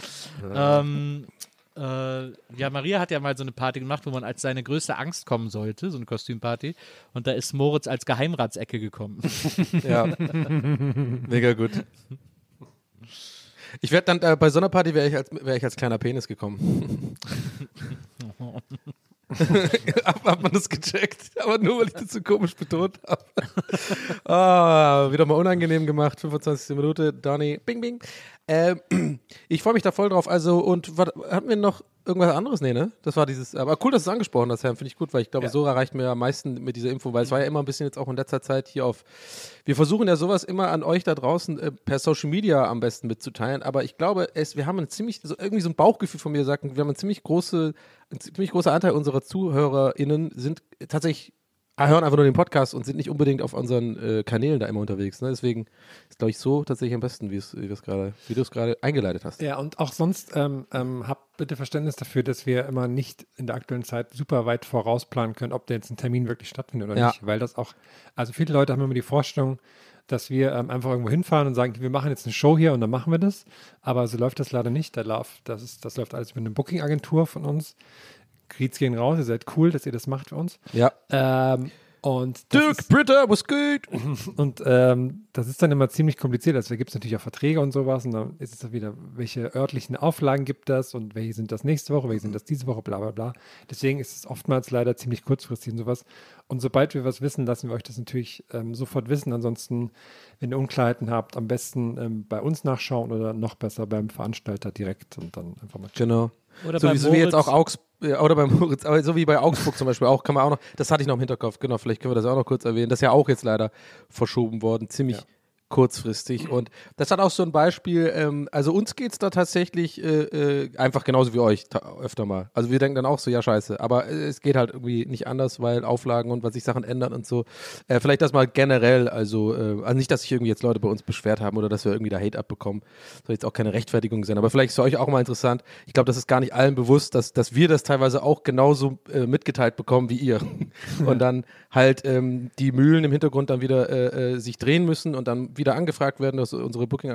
Maria hat ja mal so eine Party gemacht, wo man als seine größte Angst kommen sollte, so eine Kostümparty. Und da ist Moritz als Geheimratsecke gekommen. Ja, mega gut. Ich werde dann, bei so einer Party wäre ich als kleiner Penis gekommen. Hat man das gecheckt, aber nur, weil ich das so komisch betont habe. Wieder mal unangenehm gemacht, 25. Minute, Donny, bing, bing. Ich freue mich da voll drauf. Also, und hatten wir noch irgendwas anderes? Nee, ne? Das war dieses, aber cool, dass du es angesprochen hast, Herr, finde ich gut, weil ich glaube, so erreicht mir am meisten mit dieser Info, weil es war ja immer ein bisschen jetzt auch in letzter Zeit hier wir versuchen ja sowas immer an euch da draußen per Social Media am besten mitzuteilen, aber ich glaube, wir haben irgendwie so ein Bauchgefühl von mir sagt, wir haben ein ziemlich großer Anteil unserer ZuhörerInnen sind tatsächlich hören einfach nur den Podcast und sind nicht unbedingt auf unseren Kanälen da immer unterwegs. Ne? Deswegen ist, glaube ich, so tatsächlich am besten, wie du es gerade eingeleitet hast. Ja, und auch sonst habt bitte Verständnis dafür, dass wir immer nicht in der aktuellen Zeit super weit vorausplanen können, ob da jetzt ein Termin wirklich stattfindet oder nicht. Weil das auch, also viele Leute haben immer die Vorstellung, dass wir einfach irgendwo hinfahren und sagen, wir machen jetzt eine Show hier und dann machen wir das. Aber so läuft das leider nicht. Das läuft alles über eine Booking-Agentur von uns. Greets gehen raus, ihr seid cool, dass ihr das macht für uns. Ja. Und Dirk Britta, was geht? Und das ist dann immer ziemlich kompliziert. Also da gibt es natürlich auch Verträge und sowas. Und dann ist es dann wieder, welche örtlichen Auflagen gibt das und welche sind das nächste Woche, welche sind das diese Woche, bla bla bla. Deswegen ist es oftmals leider ziemlich kurzfristig und sowas. Und sobald wir was wissen, lassen wir euch das natürlich sofort wissen. Ansonsten, wenn ihr Unklarheiten habt, am besten bei uns nachschauen oder noch besser beim Veranstalter direkt und dann einfach mal checken. Genau. Oder so wie jetzt auch oder beim Moritz, aber so wie bei Augsburg zum Beispiel auch, kann man auch noch, das hatte ich noch im Hinterkopf, genau, vielleicht können wir das auch noch kurz erwähnen, das ist ja auch jetzt leider verschoben worden, ziemlich kurzfristig und das hat auch so ein Beispiel, also uns geht es da tatsächlich einfach genauso wie euch öfter mal, also wir denken dann auch so, ja scheiße, aber es geht halt irgendwie nicht anders, weil Auflagen und weil sich Sachen ändern und so, vielleicht das mal generell, also nicht, dass sich irgendwie jetzt Leute bei uns beschwert haben oder dass wir irgendwie da Hate abbekommen, soll jetzt auch keine Rechtfertigung sein, aber vielleicht ist für euch auch mal interessant, ich glaube, das ist gar nicht allen bewusst, dass wir das teilweise auch genauso mitgeteilt bekommen wie ihr und dann halt die Mühlen im Hintergrund dann wieder sich drehen müssen und dann wieder angefragt werden, dass unsere Booking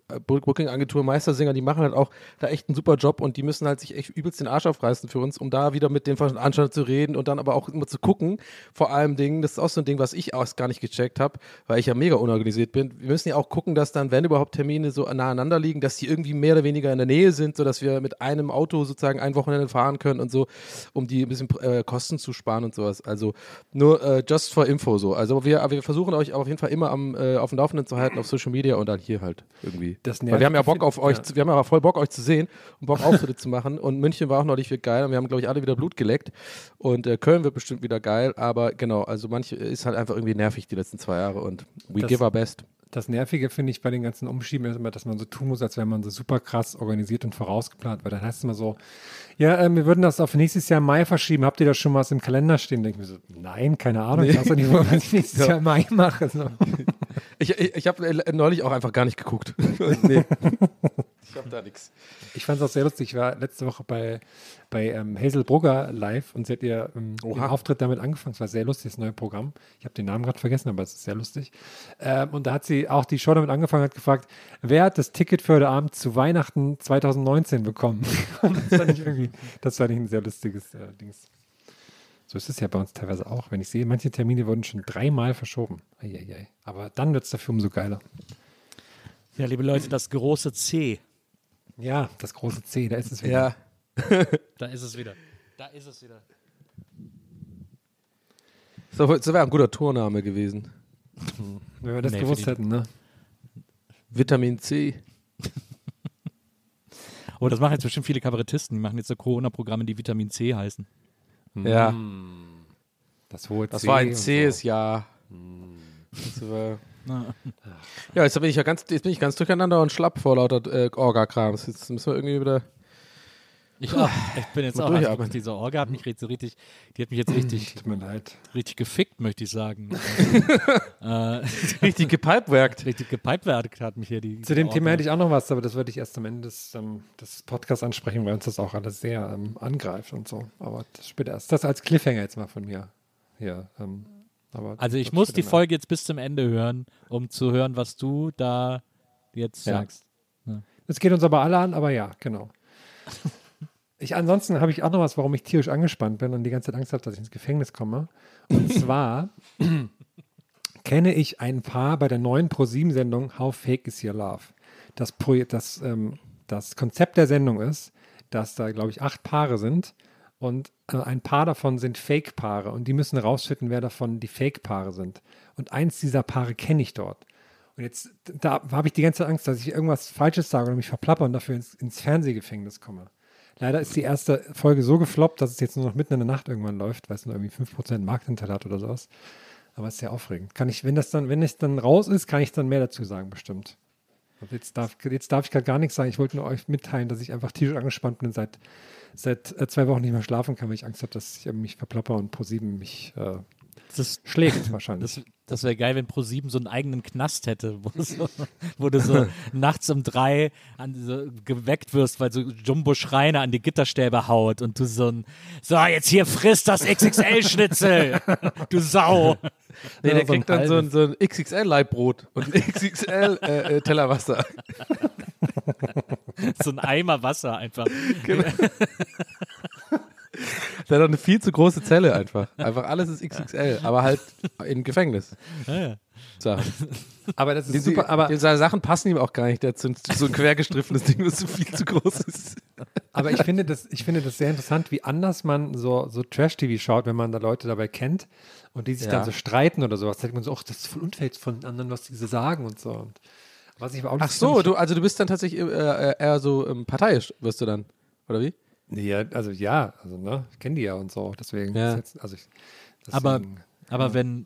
Booking-Agentur Meistersinger, die machen halt auch da echt einen super Job und die müssen halt sich echt übelst den Arsch aufreißen für uns, um da wieder mit den Veranstaltern zu reden und dann aber auch immer zu gucken, vor allem Dingen, das ist auch so ein Ding, was ich auch gar nicht gecheckt habe, weil ich ja mega unorganisiert bin. Wir müssen ja auch gucken, dass dann, wenn überhaupt Termine so nah aneinander liegen, dass die irgendwie mehr oder weniger in der Nähe sind, sodass wir mit einem Auto sozusagen ein Wochenende fahren können und so, um die ein bisschen Kosten zu sparen und sowas. Also nur just for info so. Also wir versuchen euch auf jeden Fall immer auf dem Laufenden zu halten auf Social Media und dann hier halt irgendwie. Weil wir haben ja Bock auf euch, wir haben ja voll Bock euch zu sehen und Bock Auftritte zu machen und München war auch neulich wieder geil und wir haben glaube ich alle wieder Blut geleckt und Köln wird bestimmt wieder geil, aber genau, also manche ist halt einfach irgendwie nervig die letzten 2 Jahre und we give our best. Das Nervige finde ich bei den ganzen Umschieben ist immer, dass man so tun muss, als wäre man so super krass organisiert und vorausgeplant, weil dann heißt es immer so, ja, wir würden das auf nächstes Jahr Mai verschieben, habt ihr da schon was im Kalender stehen? Denke ich mir so, nein, keine Ahnung, ich weiß ja nicht, was ich nächstes Jahr Mai mache. So. Ich habe neulich auch einfach gar nicht geguckt. Nee. Ich habe da nichts. Ich fand es auch sehr lustig. Ich war letzte Woche bei Hazel Brugger live und sie hat ihren Auftritt damit angefangen. Es war sehr lustig, das neue Programm. Ich habe den Namen gerade vergessen, aber es ist sehr lustig. Und da hat sie auch die Show damit angefangen, hat gefragt, wer hat das Ticket für heute Abend zu Weihnachten 2019 bekommen? Das fand ich ein sehr lustiges Dings. So ist es ja bei uns teilweise auch. Wenn ich sehe, manche Termine wurden schon 3-mal verschoben. Eieiei. Aber dann wird es dafür umso geiler. Ja, liebe Leute, das große C. Ja, das große C, da ist es wieder. Ja. Da ist es wieder. So wäre ein guter Tourname gewesen. Wenn wir das gewusst hätten, ne? Vitamin C. Oh, das machen jetzt bestimmt viele Kabarettisten. Die machen jetzt so Corona-Programme, die Vitamin C heißen. Ja. Das hohe C. Das war ein zähes Jahr. Das war... Ja, jetzt bin ich ganz durcheinander und schlapp vor lauter Orga-Krams. Jetzt müssen wir irgendwie wieder. Ich bin jetzt auch. Also diese Orga hat mich richtig, die hat mich jetzt richtig, tut mir leid, richtig gefickt, möchte ich sagen. Richtig gepipewirkt. Richtig gepipewirkt hat mich hier die. Zu dem Orga. Thema hätte ich auch noch was, aber das würde ich erst am Ende des Podcasts ansprechen, weil uns das auch alles sehr angreift und so. Aber das später erst. Das als Cliffhanger jetzt mal von mir. Ja, aber also ich muss die Folge jetzt bis zum Ende hören, um zu hören, was du da jetzt sagst. Ja. Das geht uns aber alle an, aber ja, genau. Ansonsten habe ich auch noch was, warum ich tierisch angespannt bin und die ganze Zeit Angst habe, dass ich ins Gefängnis komme. Und zwar kenne ich ein Paar bei der neuen ProSieben-Sendung How Fake Is Your Love. Das Konzept der Sendung ist, dass da, glaube ich, 8 Paare sind. Und ein paar davon sind Fake-Paare und die müssen rausfinden, wer davon die Fake-Paare sind. Und eins dieser Paare kenne ich dort. Und jetzt, da habe ich die ganze Zeit Angst, dass ich irgendwas Falsches sage oder mich verplapper und dafür ins Fernsehgefängnis komme. Leider ist die erste Folge so gefloppt, dass es jetzt nur noch mitten in der Nacht irgendwann läuft, weil es nur irgendwie 5% Marktanteil hat oder sowas. Aber es ist sehr aufregend. Wenn es dann raus ist, kann ich dann mehr dazu sagen, bestimmt. Und jetzt darf ich gerade gar nichts sagen. Ich wollte nur euch mitteilen, dass ich einfach tierisch angespannt bin, seit 2 Wochen nicht mehr schlafen kann, weil ich Angst habe, dass ich mich verplapper und ProSieben mich schlägt wahrscheinlich. Das wäre geil, wenn ProSieben so einen eigenen Knast hätte, wo du so nachts um 3 geweckt wirst, weil so Jumbo Schreiner an die Gitterstäbe haut und du so jetzt hier frisst das XXL-Schnitzel, du Sau. Nee, der kriegt dann so ein XXL-Leibbrot und ein XXL-Teller Wasser. So ein Eimer Wasser einfach. Genau. Der hat doch eine viel zu große Zelle einfach. Einfach alles ist XXL, aber halt im Gefängnis. Ja. Aber das ist super. Aber seine Sachen passen ihm auch gar nicht. Der hat so ein quergestriffenes Ding, das so viel zu groß ist. Aber ich finde das sehr interessant, wie anders man so Trash-TV schaut, wenn man da Leute dabei kennt und die sich dann so streiten oder sowas. Da denkt man so, das ist voll unfair von anderen, was diese sagen und so. Und was ich aber auch Ach so, du bist dann tatsächlich eher so parteiisch, wirst du dann, oder wie? Ja, ne, ich kenne die ja und so, deswegen. Ja. Aber wenn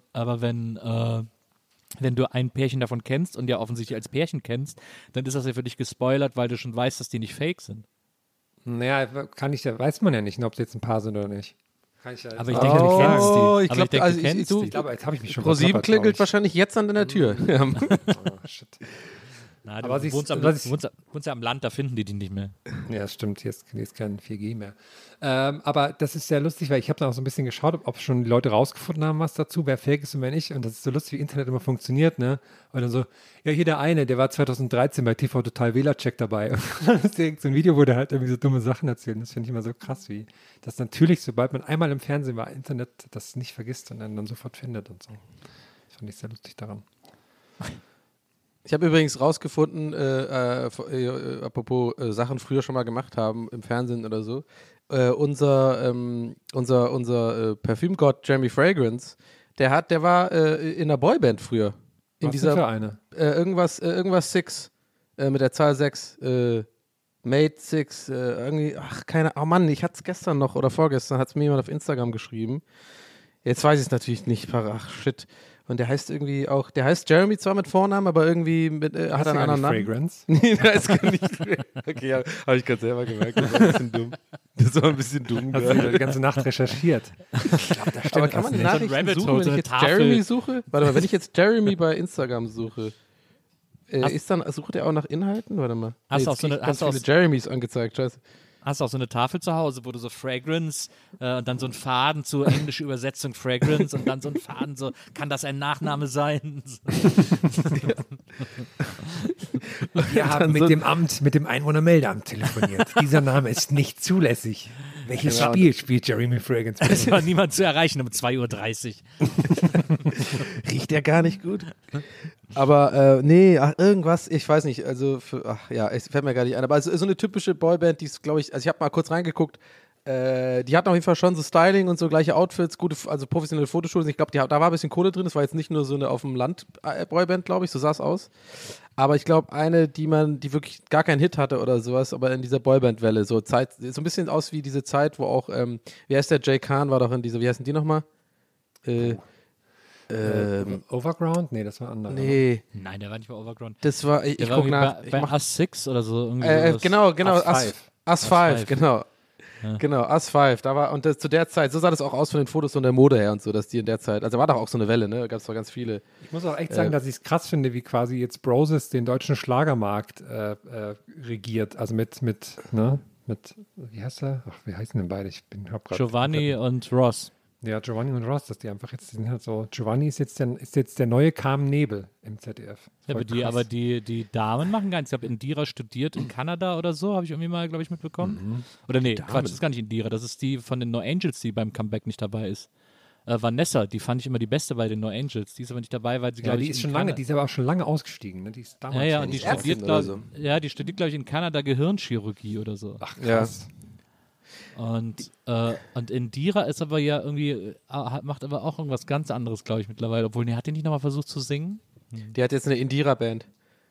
du ein Pärchen davon kennst und ja offensichtlich als Pärchen kennst, dann ist das ja für dich gespoilert, weil du schon weißt, dass die nicht fake sind. Naja, weiß man ja nicht, ob sie jetzt ein Paar sind oder nicht. Aber ich denke, du kennst die. Ich glaube, jetzt habe ich mich schon ProSieben klingelt wahrscheinlich jetzt an deiner Tür. Oh, shit. Na, du wohnst ja am Land, da finden die nicht mehr. Ja, das stimmt, jetzt kein 4G mehr. Aber das ist sehr lustig, weil ich habe dann auch so ein bisschen geschaut, ob schon die Leute rausgefunden haben, was dazu, wer fake ist und wer nicht. Und das ist so lustig, wie Internet immer funktioniert, ne? Und dann so, ja, hier der eine, der war 2013 bei TV Total Wählercheck dabei. Und dann ist so ein Video, wo der halt irgendwie so dumme Sachen erzählt. Und das finde ich immer so krass, wie das natürlich, sobald man einmal im Fernsehen war, Internet das nicht vergisst und dann sofort findet und so. Das fand ich sehr lustig daran. Ich habe übrigens rausgefunden, apropos Sachen früher schon mal gemacht haben im Fernsehen oder so, unser Parfümgott Jeremy Fragrance, der war in einer Boyband früher. In Was dieser für eine? irgendwas Six mit der Zahl 6. Mate 6, irgendwie, Mann, ich hatte es gestern noch oder vorgestern, hat es mir jemand auf Instagram geschrieben. Jetzt weiß ich es natürlich nicht, shit. Und der heißt irgendwie auch, der heißt Jeremy zwar mit Vornamen, aber irgendwie hat er einen anderen Namen. Fragrance? Nee, der ist gar nicht Okay, ja, habe ich gerade selber gemerkt, das war ein bisschen dumm. Das war ein bisschen dumm. Hast du die ganze Nacht recherchiert? Ich glaube, da stimmt aber kann man nicht. Nachrichten suchen, wenn ich jetzt Jeremy suche? Warte mal, wenn ich jetzt Jeremy bei Instagram suche, sucht er auch nach Inhalten? Warte mal. Hast du auch ganz viele Jeremys angezeigt, scheiße. Hast du auch so eine Tafel zu Hause, wo du so Fragrance und dann so einen Faden zur englischen Übersetzung Fragrance und dann so einen Faden so, kann das ein Nachname sein? Wir haben mit dem Einwohnermeldeamt telefoniert. Dieser Name ist nicht zulässig. Welches Spiel spielt Jeremy Fragrance? Es war niemand zu erreichen um 2:30 Uhr. Riecht der gar nicht gut? Aber irgendwas, ich weiß nicht, also es fällt mir gar nicht ein, aber so eine typische Boyband, die ist, glaube ich, also ich habe mal kurz reingeguckt, die hatten auf jeden Fall schon so Styling und so gleiche Outfits, gute, also professionelle Fotoshooting, ich glaube, da war ein bisschen Kohle drin, das war jetzt nicht nur so eine auf dem Land Boyband, glaube ich, so sah es aus, aber ich glaube, eine, die wirklich gar keinen Hit hatte oder sowas, aber in dieser Boyband-Welle, so ein bisschen aus wie diese Zeit, wo auch, wie heißt der, Jay Khan war doch in dieser, wie heißen die nochmal? Overground? Nee, das war anders. Nee. Nein, der war nicht bei Overground. Das war, ich guck nach. Bei Us 6 oder so. Irgendwie genau, Us 5, genau. Ja. Genau, Us 5, da war, und zu der Zeit, so sah das auch aus von den Fotos und der Mode her und so, dass die in der Zeit, also war doch auch so eine Welle, ne, da gab es doch ganz viele. Ich muss auch echt sagen, dass ich es krass finde, wie quasi jetzt Broses den deutschen Schlagermarkt regiert, also mit, wie heißt er? Ach, wie heißen denn beide? Giovanni und Ross. Ja, Giovanni und Ross, dass die einfach jetzt sind halt so. Giovanni ist jetzt der neue Carmen Nebel im ZDF. Ja, aber die Damen machen gar nichts. Ich glaube, Indira studiert in Kanada oder so, habe ich irgendwie mal, glaube ich, mitbekommen. Mhm. Oder nee, Quatsch, das ist gar nicht Indira. Das ist die von den No Angels, die beim Comeback nicht dabei ist. Vanessa, die fand ich immer die beste bei den No Angels. Die ist aber nicht dabei, weil sie, glaube ich, die ist aber auch schon lange ausgestiegen. Ne? Die ist damals und die studiert, glaube ich, in Kanada Gehirnchirurgie oder so. Ach, krass. Ja. Und Indira ist aber ja irgendwie, macht aber auch irgendwas ganz anderes, glaube ich, mittlerweile. Obwohl, hat die nicht nochmal versucht zu singen? Die hat jetzt eine Indira-Band.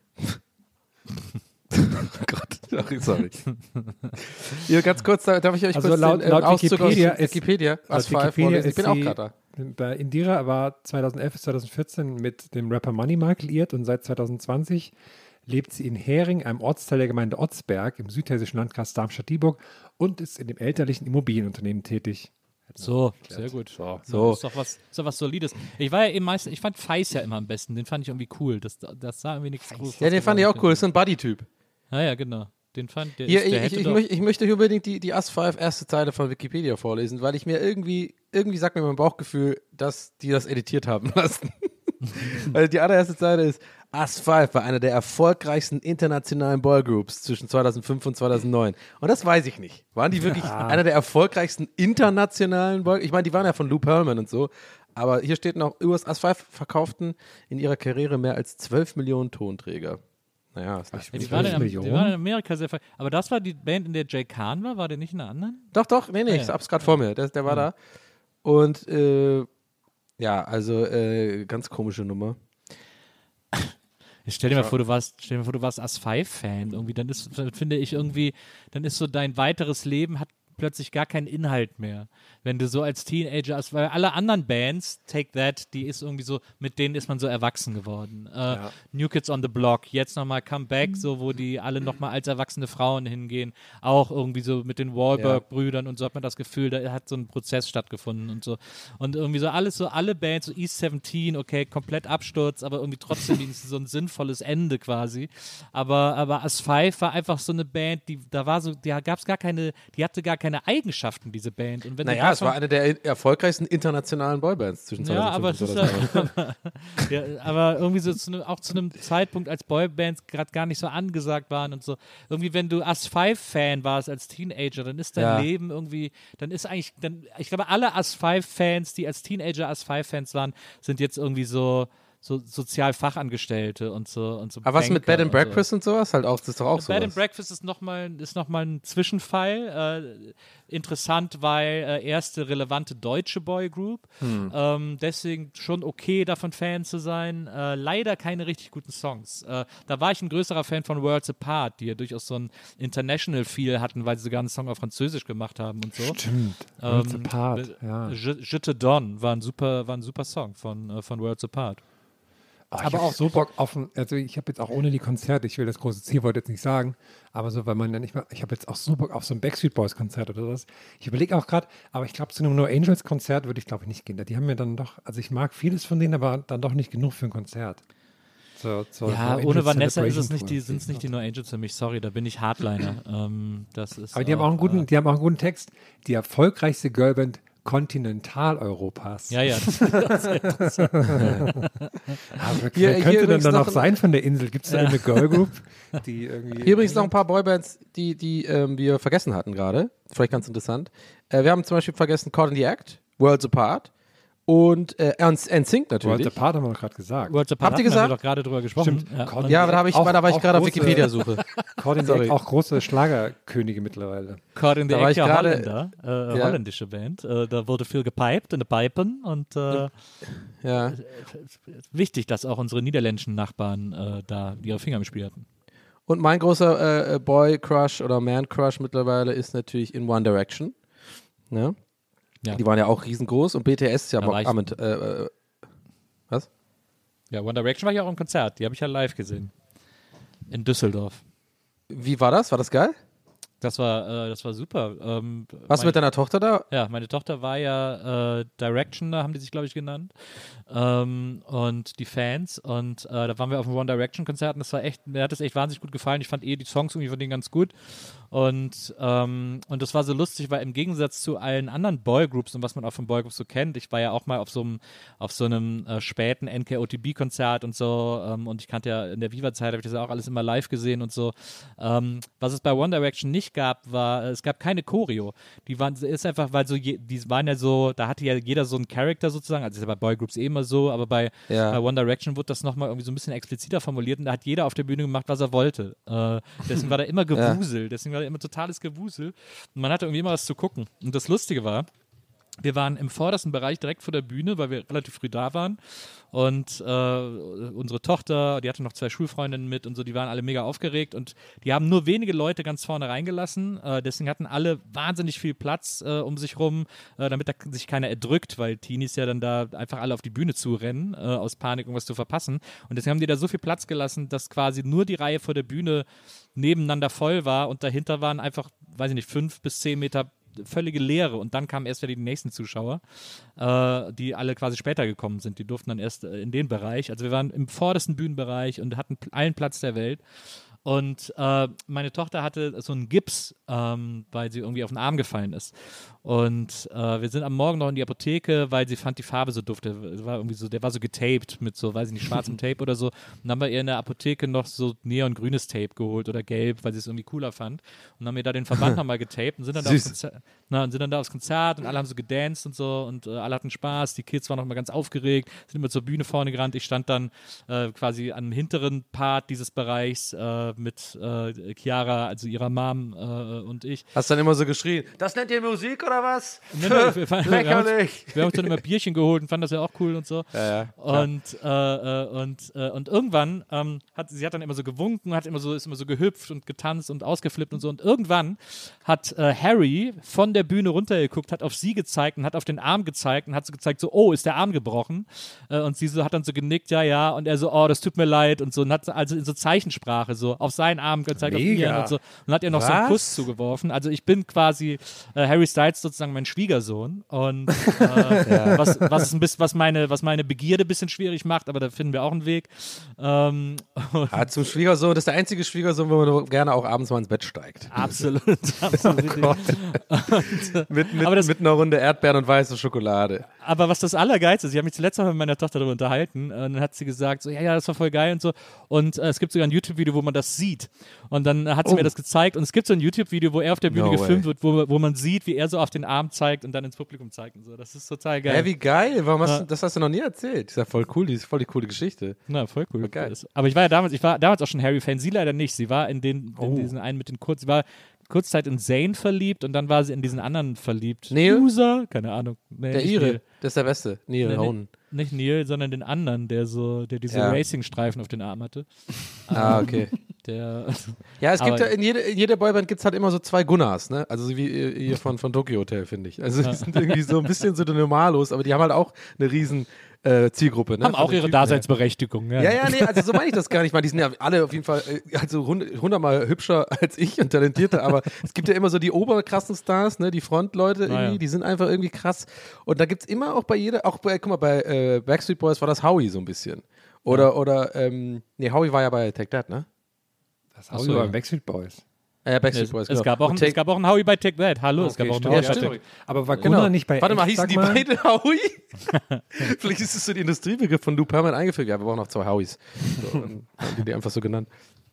Oh Gott, sorry. Hier, ganz kurz, darf ich euch kurz laut Auszug Wikipedia aus Wikipedia ich bin auch gerade da. Bei Indira war 2011 bis 2014 mit dem Rapper Money Michael liiert und seit 2020 lebt sie in Hering, einem Ortsteil der Gemeinde Otzberg im südhessischen Landkreis Darmstadt-Dieburg und ist in dem elterlichen Immobilienunternehmen tätig. So, sehr gut. So. Ist doch was Solides. Ich fand Feis ja immer am besten. Den fand ich irgendwie cool. Das sah irgendwie nichts Großes. Ja, den fand ich auch cool. Das ist so ein Buddy-Typ. Ja, genau. Den fand der. Ich möchte unbedingt die Us 5 erste Zeile von Wikipedia vorlesen, weil ich mir irgendwie sagt mir mein Bauchgefühl, dass die das editiert haben lassen. Weil die allererste Zeile ist: Us 5 war einer der erfolgreichsten internationalen Boygroups zwischen 2005 und 2009. Und das weiß ich nicht. Waren die wirklich einer der erfolgreichsten internationalen Boygroups? Ich meine, die waren ja von Lou Pearlman und so. Aber hier steht noch, Us 5 verkauften in ihrer Karriere mehr als 12 Millionen Tonträger. Naja, ist nicht die waren in Amerika sehr aber das war die Band, in der Jay Khan war? War der nicht in einer anderen? Doch, nee, ich hab's gerade vor mir. Der war da. Und ganz komische Nummer. Stell dir mal vor, du warst Us 5-Fan irgendwie, dann ist so dein weiteres Leben plötzlich gar keinen Inhalt mehr. Wenn du so als Teenager, weil alle anderen Bands, Take That, die ist irgendwie so, mit denen ist man so erwachsen geworden. New Kids on the Block, jetzt nochmal Come Back, so wo die alle nochmal als erwachsene Frauen hingehen, auch irgendwie so mit den Wahlberg-Brüdern und so hat man das Gefühl, da hat so ein Prozess stattgefunden und so. Und irgendwie so alles, so alle Bands, so East 17, okay, komplett Absturz, aber irgendwie trotzdem so ein sinnvolles Ende quasi. Aber As Five war einfach so eine Band, die hatte gar keine Eigenschaften, diese Band. Und wenn es war eine der erfolgreichsten internationalen Boybands zwischen 2005 und aber irgendwie so auch zu einem Zeitpunkt, als Boybands gerade gar nicht so angesagt waren und so. Irgendwie, wenn du As Five-Fan warst als Teenager, dann ist dein Leben irgendwie, ich glaube, alle As Five-Fans, die als Teenager As Five-Fans waren, sind jetzt irgendwie so Sozialfachangestellte und so. Aber was mit Bed and Breakfast und sowas? Halt auch, das ist doch auch so. Bed and Breakfast ist noch mal ein Zwischenfall. Interessant, weil erste relevante deutsche Boygroup. Deswegen schon okay, davon Fan zu sein. Leider keine richtig guten Songs. Da war ich ein größerer Fan von Worlds Apart, die ja durchaus so ein International-Feel hatten, weil sie sogar einen Song auf Französisch gemacht haben und so. Stimmt. Worlds Apart, ja. Je te donne war ein super Song von Worlds Apart. Aber auch so Bock auf also ich habe jetzt auch ohne die Konzerte, ich will das große Ziel wollte jetzt nicht sagen, aber so, weil man ja nicht mehr, ich habe jetzt auch so Bock auf so ein Backstreet Boys Konzert oder was. Ich überlege auch gerade, aber ich glaube, zu einem No Angels Konzert würde ich glaube ich nicht gehen. Die haben mir dann doch, also ich mag vieles von denen, aber dann doch nicht genug für ein Konzert. Ohne Vanessa sind es nicht die No Angels für mich, sorry, da bin ich Hardliner. Das ist aber die haben auch einen guten Text. Die erfolgreichste Girlband Kontinentaleuropas. Ja. Das ist interessant. Wer könnte denn da noch sein von der Insel? Gibt es da eine Girlgroup, die irgendwie... Hier übrigens noch ein paar Boybands, die wir vergessen hatten gerade. Vielleicht ganz interessant. Wir haben zum Beispiel vergessen Caught in the Act, Worlds Apart und NSYNC natürlich. Worlds Apart haben wir doch gerade gesagt. Worlds Apart habt ihr gesagt? haben wir doch gerade drüber gesprochen. Stimmt. Ja, aber da war ich gerade auf Wikipedia-Suche. Caught in the Act, auch große Schlagerkönige mittlerweile. Caught in the Act, Holländer, holländische Band. Da wurde viel gepiped in den Pipen und wichtig, dass auch unsere niederländischen Nachbarn da ihre Finger im Spiel hatten. Und mein großer Boy-Crush oder Man-Crush mittlerweile ist natürlich in One Direction. Ne? Ja. Die waren ja auch riesengroß und BTS ist ja was? Ja, One Direction war ja auch im Konzert. Die habe ich ja live gesehen. In Düsseldorf. Wie war das? War das geil? Das war super. Warst du mit deiner Tochter da? Ja, meine Tochter war ja Direction, haben die sich, glaube ich, genannt. Und die Fans. Und da waren wir auf dem One Direction Konzert und das war echt, mir hat das echt wahnsinnig gut gefallen. Ich fand die Songs irgendwie von denen ganz gut. Und das war so lustig, weil im Gegensatz zu allen anderen Boygroups und was man auch von Boygroups so kennt, ich war ja auch mal auf so einem späten NKOTB-Konzert und so und ich kannte ja in der Viva-Zeit, habe ich das ja auch alles immer live gesehen und so. Was es bei One Direction nicht gab, es gab keine Choreo. Die waren ja so, da hatte ja jeder so einen Charakter sozusagen, also ist ja bei Boygroups eh immer so, aber bei One Direction wurde das nochmal irgendwie so ein bisschen expliziter formuliert und da hat jeder auf der Bühne gemacht, was er wollte. Deswegen war da immer Gewusel, deswegen war immer totales Gewusel und man hatte irgendwie immer was zu gucken. Und das Lustige war, wir waren im vordersten Bereich direkt vor der Bühne, weil wir relativ früh da waren und unsere Tochter, die hatte noch 2 Schulfreundinnen mit und so, die waren alle mega aufgeregt und die haben nur wenige Leute ganz vorne reingelassen, deswegen hatten alle wahnsinnig viel Platz um sich rum, damit da sich keiner erdrückt, weil Teenies ja dann da einfach alle auf die Bühne zurennen, aus Panik irgendwas zu verpassen und deswegen haben die da so viel Platz gelassen, dass quasi nur die Reihe vor der Bühne nebeneinander voll war und dahinter waren einfach, weiß ich nicht, 5 bis 10 Meter völlige Leere und dann kamen erst wieder die nächsten Zuschauer, die alle quasi später gekommen sind. Die durften dann erst in den Bereich. Also wir waren im vordersten Bühnenbereich und hatten allen Platz der Welt. Und meine Tochter hatte so einen Gips, weil sie irgendwie auf den Arm gefallen ist. Und wir sind am Morgen noch in die Apotheke, weil sie fand die Farbe so doof. Der war so getaped mit so, weiß ich nicht, schwarzem Tape oder so. Und dann haben wir ihr in der Apotheke noch so neongrünes Tape geholt oder gelb, weil sie es irgendwie cooler fand. Und haben ihr da den Verband nochmal getaped und sind dann da aufs Konzert und alle haben so gedanced und so und alle hatten Spaß. Die Kids waren noch mal ganz aufgeregt, sind immer zur Bühne vorne gerannt. Ich stand dann quasi am hinteren Part dieses Bereichs mit Chiara, also ihrer Mom und ich. Hast du dann immer so geschrien, das nennt ihr Musik oder was? Lächerlich. Wir haben uns dann immer Bierchen geholt und fanden das ja auch cool und so. Ja, und irgendwann sie hat dann immer so gewunken, ist immer so gehüpft und getanzt und ausgeflippt und so. Und irgendwann hat Harry von der Bühne runtergeguckt, hat auf sie gezeigt und hat auf den Arm gezeigt und hat so gezeigt, so, oh, ist der Arm gebrochen? Und sie so hat dann so genickt, ja. Und er so, oh, das tut mir leid und so. Und hat also in so Zeichensprache so auf seinen Arm gezeigt, auf ihren und so. Und hat ihr noch so einen Kuss zugeworfen. Also ich bin quasi Harry Styles sozusagen mein Schwiegersohn. Und was meine Begierde ein bisschen schwierig macht, aber da finden wir auch einen Weg. Zum Schwiegersohn, das ist der einzige Schwiegersohn, wo man gerne auch abends mal ins Bett steigt. Absolut. Oh mit einer Runde Erdbeeren und weiße Schokolade. Aber was das Allergeilste ist, ich habe mich zuletzt mal mit meiner Tochter darüber unterhalten und dann hat sie gesagt, so, ja, das war voll geil und so. Und es gibt sogar ein YouTube-Video, wo man das sieht. Und dann hat sie mir das gezeigt und es gibt so ein YouTube-Video, wo er auf der Bühne gefilmt wird, wo man sieht, wie er so auf den Arm zeigt und dann ins Publikum zeigt und so. Das ist total geil. Ja, wie geil. Das hast du noch nie erzählt. Das ist ja voll cool, die coole Geschichte. Na, voll cool. Voll geil. Aber ich war damals auch schon Harry-Fan, sie leider nicht. Sie war in diesen einen mit den sie war kurzzeit in Zayn verliebt und dann war sie in diesen anderen verliebt. Neil? Loser? Keine Ahnung. Nee, der Ire, der ist der Beste. Neil Honen. Nicht Neil, sondern den anderen, der diese Racing-Streifen auf den Arm hatte. Okay. Es gibt ja in jeder Boyband gibt es halt immer so zwei Gunnars, ne? Also so wie ihr von Tokyo Hotel, finde ich. Also die sind irgendwie so ein bisschen so Normalos, aber die haben halt auch eine riesen Zielgruppe. Ne? Haben auch ihre Daseinsberechtigung. Ja, nee, also so meine ich das gar nicht mal. Die sind ja alle auf jeden Fall also 100-mal hübscher als ich und talentierter, aber es gibt ja immer so die oberkrassen Stars, ne? Die Frontleute irgendwie, die sind einfach irgendwie krass. Und da gibt es immer auch guck mal, bei Backstreet Boys war das Howie so ein bisschen. Oder Howie war ja bei Take That, ne? Das Howie war bei Backstreet Boys. Backstreet Boys, genau. Es gab auch einen Howie bei Take That. Hallo, es gab auch einen Howie bei Take That. Aber war Gunnar nicht bei Warte mal, hießen die beide Howie? Vielleicht ist es so der Industriebegriff von Du permanent eingefügt. Ja, wir brauchen noch 2 Howies. So, dann haben die einfach so genannt.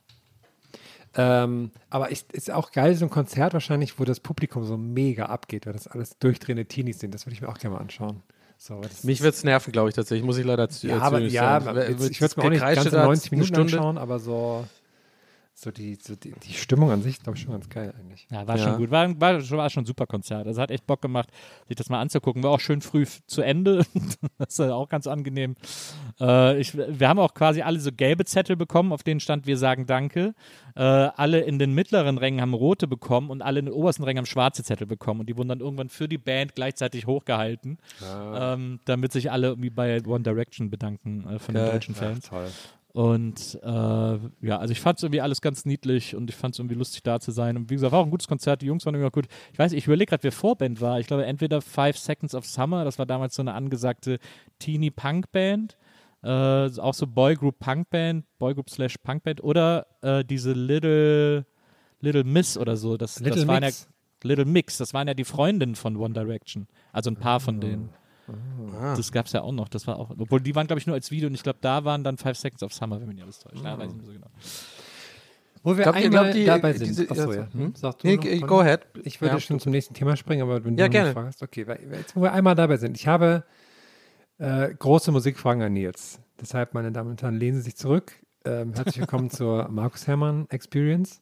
Aber ist auch geil, so ein Konzert wahrscheinlich, wo das Publikum so mega abgeht, weil das alles durchdrehende Teenies sind. Das würde ich mir auch gerne mal anschauen. So, mich wird es nerven, glaube ich, tatsächlich. Muss ich leider ich würde es mir auch nicht ganze 90 Minuten anschauen, aber so die Stimmung an sich, glaube ich, schon ganz geil eigentlich. Ja, war schon gut. War schon ein super Konzert. Also hat echt Bock gemacht, sich das mal anzugucken. War auch schön früh zu Ende. Das ist auch ganz angenehm. Wir haben auch quasi alle so gelbe Zettel bekommen, auf denen stand, wir sagen Danke. Alle in den mittleren Rängen haben rote bekommen und alle in den obersten Rängen haben schwarze Zettel bekommen. Und die wurden dann irgendwann für die Band gleichzeitig hochgehalten, damit sich alle irgendwie bei One Direction bedanken von den deutschen Fans. Toll. Und also ich fand es irgendwie alles ganz niedlich und ich fand es irgendwie lustig da zu sein. Und wie gesagt, war auch ein gutes Konzert, die Jungs waren irgendwie auch gut. Ich überlege gerade, wer Vorband war. Ich glaube, entweder 5 Seconds of Summer, das war damals so eine angesagte Teenie-Punk-Band, auch so Boygroup-Punk-Band, Boygroup/Punk-Band oder diese Little Miss oder so. Little Mix, das waren ja die Freundinnen von One Direction. Also ein paar von denen. Das gab es ja auch noch. Das war auch, obwohl die waren, glaube ich, nur als Video und ich glaube, da waren dann 5 Seconds of Summer, wenn mich nicht alles täuscht. Ja, weiß ich nicht so genau. Wo wir dabei sind. Achso, ja. Sag du go ahead. Ich würde schon zum nächsten Thema springen, aber wenn du mich fragst. Okay, jetzt, wo wir einmal dabei sind. Ich habe große Musikfragen an Nils. Deshalb, meine Damen und Herren, lehnen Sie sich zurück. Herzlich willkommen zur Markus Herrmann Experience.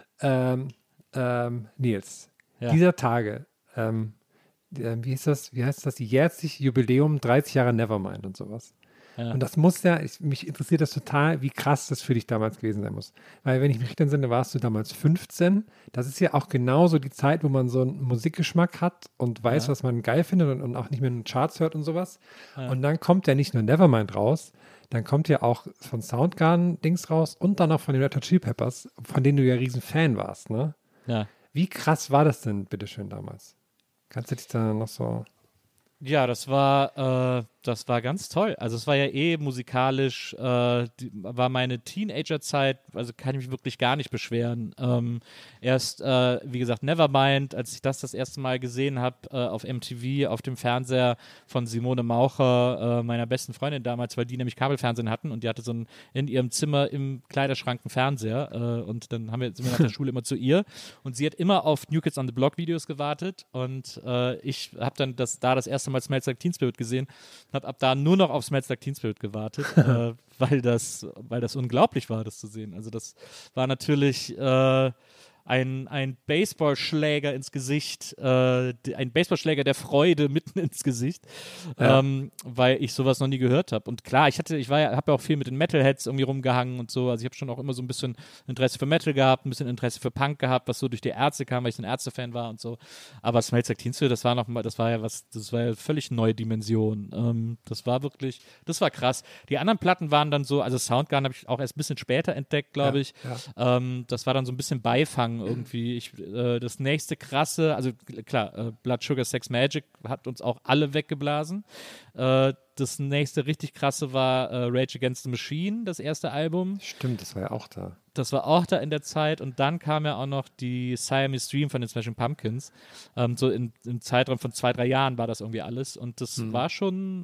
Nils, dieser Tage, wie heißt das? Jährlich Jubiläum 30 Jahre Nevermind und sowas. Ja. Und das muss mich interessiert das total, wie krass das für dich damals gewesen sein muss. Weil, wenn ich mich richtig entsinne, warst du damals 15. Das ist ja auch genauso die Zeit, wo man so einen Musikgeschmack hat und weiß, was man geil findet und auch nicht mehr in den Charts hört und sowas. Ja. Und dann kommt ja nicht nur Nevermind raus, dann kommt ja auch von Soundgarden Dings raus und dann auch von den Red Hot Chili Peppers, von denen du ja riesen Fan warst, ne? Ja. Wie krass war das denn, bitteschön, damals? Kannst du dich da noch so... Ja, das war ganz toll. Also es war ja musikalisch, war meine Teenagerzeit, also kann ich mich wirklich gar nicht beschweren. Erst, wie gesagt, Nevermind, als ich das erste Mal gesehen habe auf MTV, auf dem Fernseher von Simone Maucher, meiner besten Freundin damals, weil die nämlich Kabelfernsehen hatten und die hatte so in ihrem Zimmer im Kleiderschrank einen Fernseher und dann sind wir nach der Schule immer zu ihr und sie hat immer auf New Kids on the Block Videos gewartet und ich habe dann das erste Mal Smells Like Teen Spirit gesehen habe ab da nur noch auf Smells Like Teen Spirit gewartet, weil das unglaublich war, das zu sehen. Also das war natürlich ein Baseballschläger ins Gesicht, ein Baseballschläger der Freude mitten ins Gesicht, weil ich sowas noch nie gehört habe. Und klar, habe ja auch viel mit den Metalheads irgendwie rumgehangen und so. Also ich habe schon auch immer so ein bisschen Interesse für Metal gehabt, ein bisschen Interesse für Punk gehabt, was so durch die Ärzte kam, weil ich so ein Ärzte-Fan war und so. Aber Smells Like Teen Spirit, das war ja völlig neue Dimension. Das war krass. Die anderen Platten waren dann so, also Soundgarden habe ich auch erst ein bisschen später entdeckt, glaube ich. Ja. Das war dann so ein bisschen Beifang irgendwie. Das nächste krasse, also klar, Blood Sugar Sex Magik hat uns auch alle weggeblasen. Das nächste richtig krasse war Rage Against the Machine, das erste Album. Stimmt, das war ja auch da. Das war auch da in der Zeit und dann kam ja auch noch die Siamese Dream von den Smashing Pumpkins. So im Zeitraum von 2-3 Jahren war das irgendwie alles und das war schon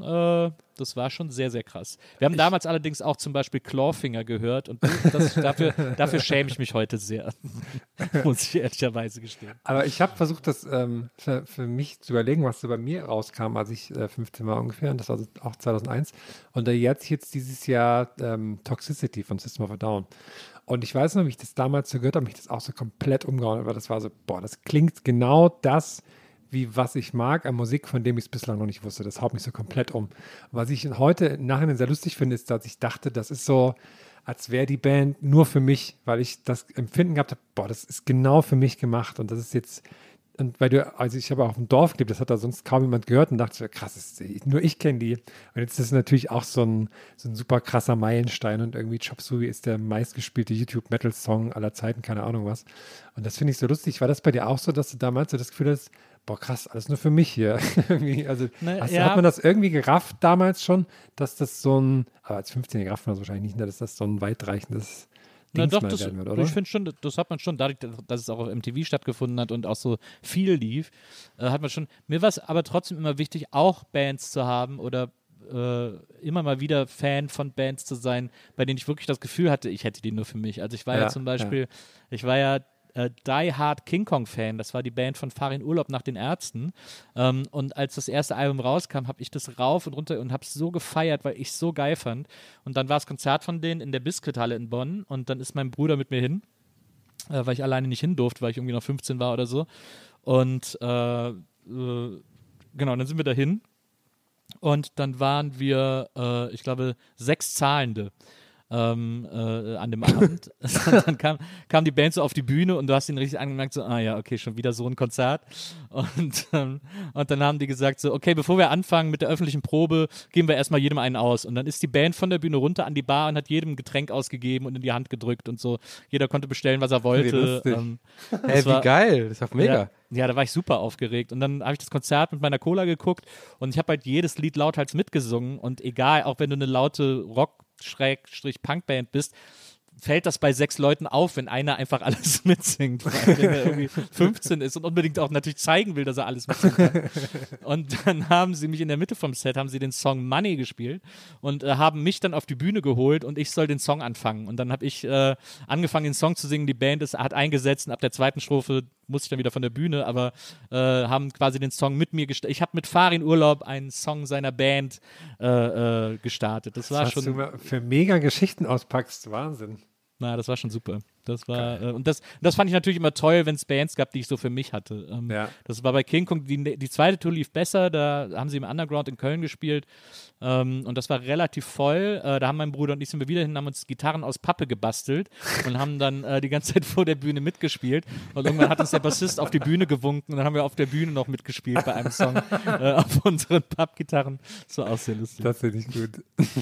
sehr, sehr krass. Wir haben damals allerdings auch zum Beispiel Clawfinger gehört und dafür schäme ich mich heute sehr, muss ich ehrlicherweise gestehen. Aber ich habe versucht, das für mich zu überlegen, was so bei mir rauskam, als ich 15 war ungefähr, und das war auch 2001. Und jetzt dieses Jahr Toxicity von System of a Down. Und ich weiß noch, wie ich das damals so gehört habe, mich das auch so komplett umgehauen hat, weil das war so, das klingt genau das, was ich mag an Musik, von dem ich es bislang noch nicht wusste. Das haut mich so komplett um. Was ich heute im Nachhinein sehr lustig finde, ist, dass ich dachte, das ist so, als wäre die Band nur für mich, weil ich das Empfinden gehabt habe, das ist genau für mich gemacht und das ist jetzt. Und also ich habe auch auf dem Dorf gelebt, das hat da sonst kaum jemand gehört und dachte, krass, nur ich kenne die. Und jetzt ist es natürlich auch so ein super krasser Meilenstein und irgendwie Chop Suey ist der meistgespielte YouTube-Metal-Song aller Zeiten, keine Ahnung was. Und das finde ich so lustig. War das bei dir auch so, dass du damals so das Gefühl hast, krass, alles nur für mich hier? Also hat man das irgendwie gerafft damals schon, dass das aber als 15-Jähriger rafft man das wahrscheinlich nicht, dass das so ein weitreichendes Na doch, wird, oder? Ich finde schon, das hat man schon, dadurch, dass es auch auf MTV stattgefunden hat und auch so viel lief, hat man schon, mir war es aber trotzdem immer wichtig, auch Bands zu haben oder immer mal wieder Fan von Bands zu sein, bei denen ich wirklich das Gefühl hatte, ich hätte die nur für mich. Also ich war ja zum Beispiel, Die Hard King Kong Fan, das war die Band von Farin Urlaub nach den Ärzten und als das erste Album rauskam, habe ich das rauf und runter und habe es so gefeiert, weil ich es so geil fand und dann war das Konzert von denen in der Biskuithalle in Bonn und dann ist mein Bruder mit mir hin, weil ich alleine nicht hin durfte, weil ich irgendwie noch 15 war oder so und genau, dann sind wir dahin und dann waren wir, ich glaube, 6 Zahlende an dem Abend. Dann kam die Band so auf die Bühne und du hast ihn richtig angemerkt, so, okay, schon wieder so ein Konzert. Und dann haben die gesagt so, okay, bevor wir anfangen mit der öffentlichen Probe, geben wir erstmal jedem einen aus. Und dann ist die Band von der Bühne runter an die Bar und hat jedem ein Getränk ausgegeben und in die Hand gedrückt und so. Jeder konnte bestellen, was er wollte. Wie geil, das ist doch mega. Ja, da war ich super aufgeregt. Und dann habe ich das Konzert mit meiner Cola geguckt und ich habe halt jedes Lied lauthals mitgesungen. Und egal, auch wenn du eine laute Rock-Punkband bist, fällt das bei 6 Leuten auf, wenn einer einfach alles mitsingt, weil er irgendwie 15 ist und unbedingt auch natürlich zeigen will, dass er alles mitsingen kann. Und dann haben sie mich in der Mitte vom Set, haben sie den Song Money gespielt und haben mich dann auf die Bühne geholt und ich soll den Song anfangen. Und dann habe ich angefangen, den Song zu singen, die Band hat eingesetzt und ab der zweiten Strophe musste ich dann wieder von der Bühne, aber haben quasi den Song mit mir gestartet. Ich habe mit Farin Urlaub einen Song seiner Band gestartet. Das war schon. Was du für mega Geschichten auspackst, Wahnsinn. Na, das war schon super. Das war und das fand ich natürlich immer toll, wenn es Bands gab, die ich so für mich hatte. Das war bei King Kong, die zweite Tour lief besser, da haben sie im Underground in Köln gespielt und das war relativ voll. Da haben mein Bruder und ich sind wir wieder hin, haben uns Gitarren aus Pappe gebastelt und haben dann die ganze Zeit vor der Bühne mitgespielt und irgendwann hat uns der Bassist auf die Bühne gewunken und dann haben wir auf der Bühne noch mitgespielt bei einem Song auf unseren Pappgitarren. Das war auch sehr lustig. Das finde ich gut.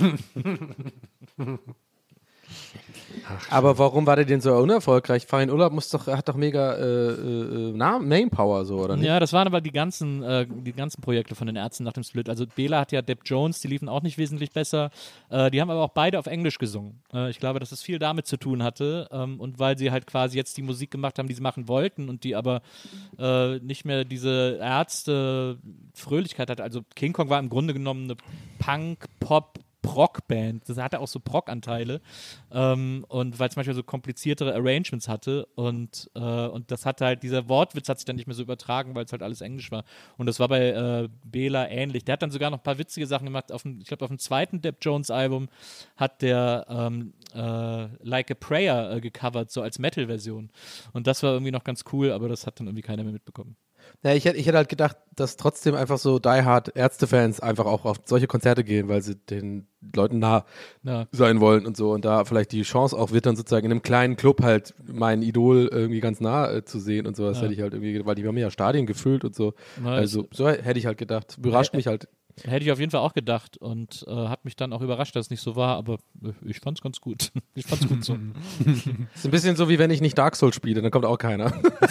Aber warum war der denn so unerfolgreich? Farin Urlaub hat doch mega Main-Power, so, oder nicht? Ja, das waren aber die ganzen Projekte von den Ärzten nach dem Split. Also Bela hat ja Depp Jones, die liefen auch nicht wesentlich besser. Die haben aber auch beide auf Englisch gesungen. Ich glaube, dass es viel damit zu tun hatte und weil sie halt quasi jetzt die Musik gemacht haben, die sie machen wollten und die aber nicht mehr diese Ärzte-Fröhlichkeit hatte. Also King Kong war im Grunde genommen eine Punk-Pop- Prog-Band. Das hatte auch so Prog-Anteile. Und weil es manchmal so kompliziertere Arrangements hatte. Und das hatte halt, dieser Wortwitz hat sich dann nicht mehr so übertragen, weil es halt alles Englisch war. Und das war bei Bela ähnlich. Der hat dann sogar noch ein paar witzige Sachen gemacht. Ich glaube, auf dem zweiten Depp Jones-Album hat der Like a Prayer gecovert, so als Metal-Version. Und das war irgendwie noch ganz cool, aber das hat dann irgendwie keiner mehr mitbekommen. Ja, ich hätte halt gedacht, dass trotzdem einfach so Die Hard Ärzte-Fans einfach auch auf solche Konzerte gehen, weil sie den Leuten nah sein wollen und so und da vielleicht die Chance auch wird, dann sozusagen in einem kleinen Club halt mein Idol irgendwie ganz nah zu sehen und so. Das hätte ich halt irgendwie, weil die haben ja Stadien gefüllt und so. Also so hätte ich halt gedacht. Überrascht mich halt. Hätte ich auf jeden Fall auch gedacht und hat mich dann auch überrascht, dass es nicht so war, aber ich fand's ganz gut. Ich fand's gut so. Ist ein bisschen so, wie wenn ich nicht Dark Souls spiele, dann kommt auch keiner.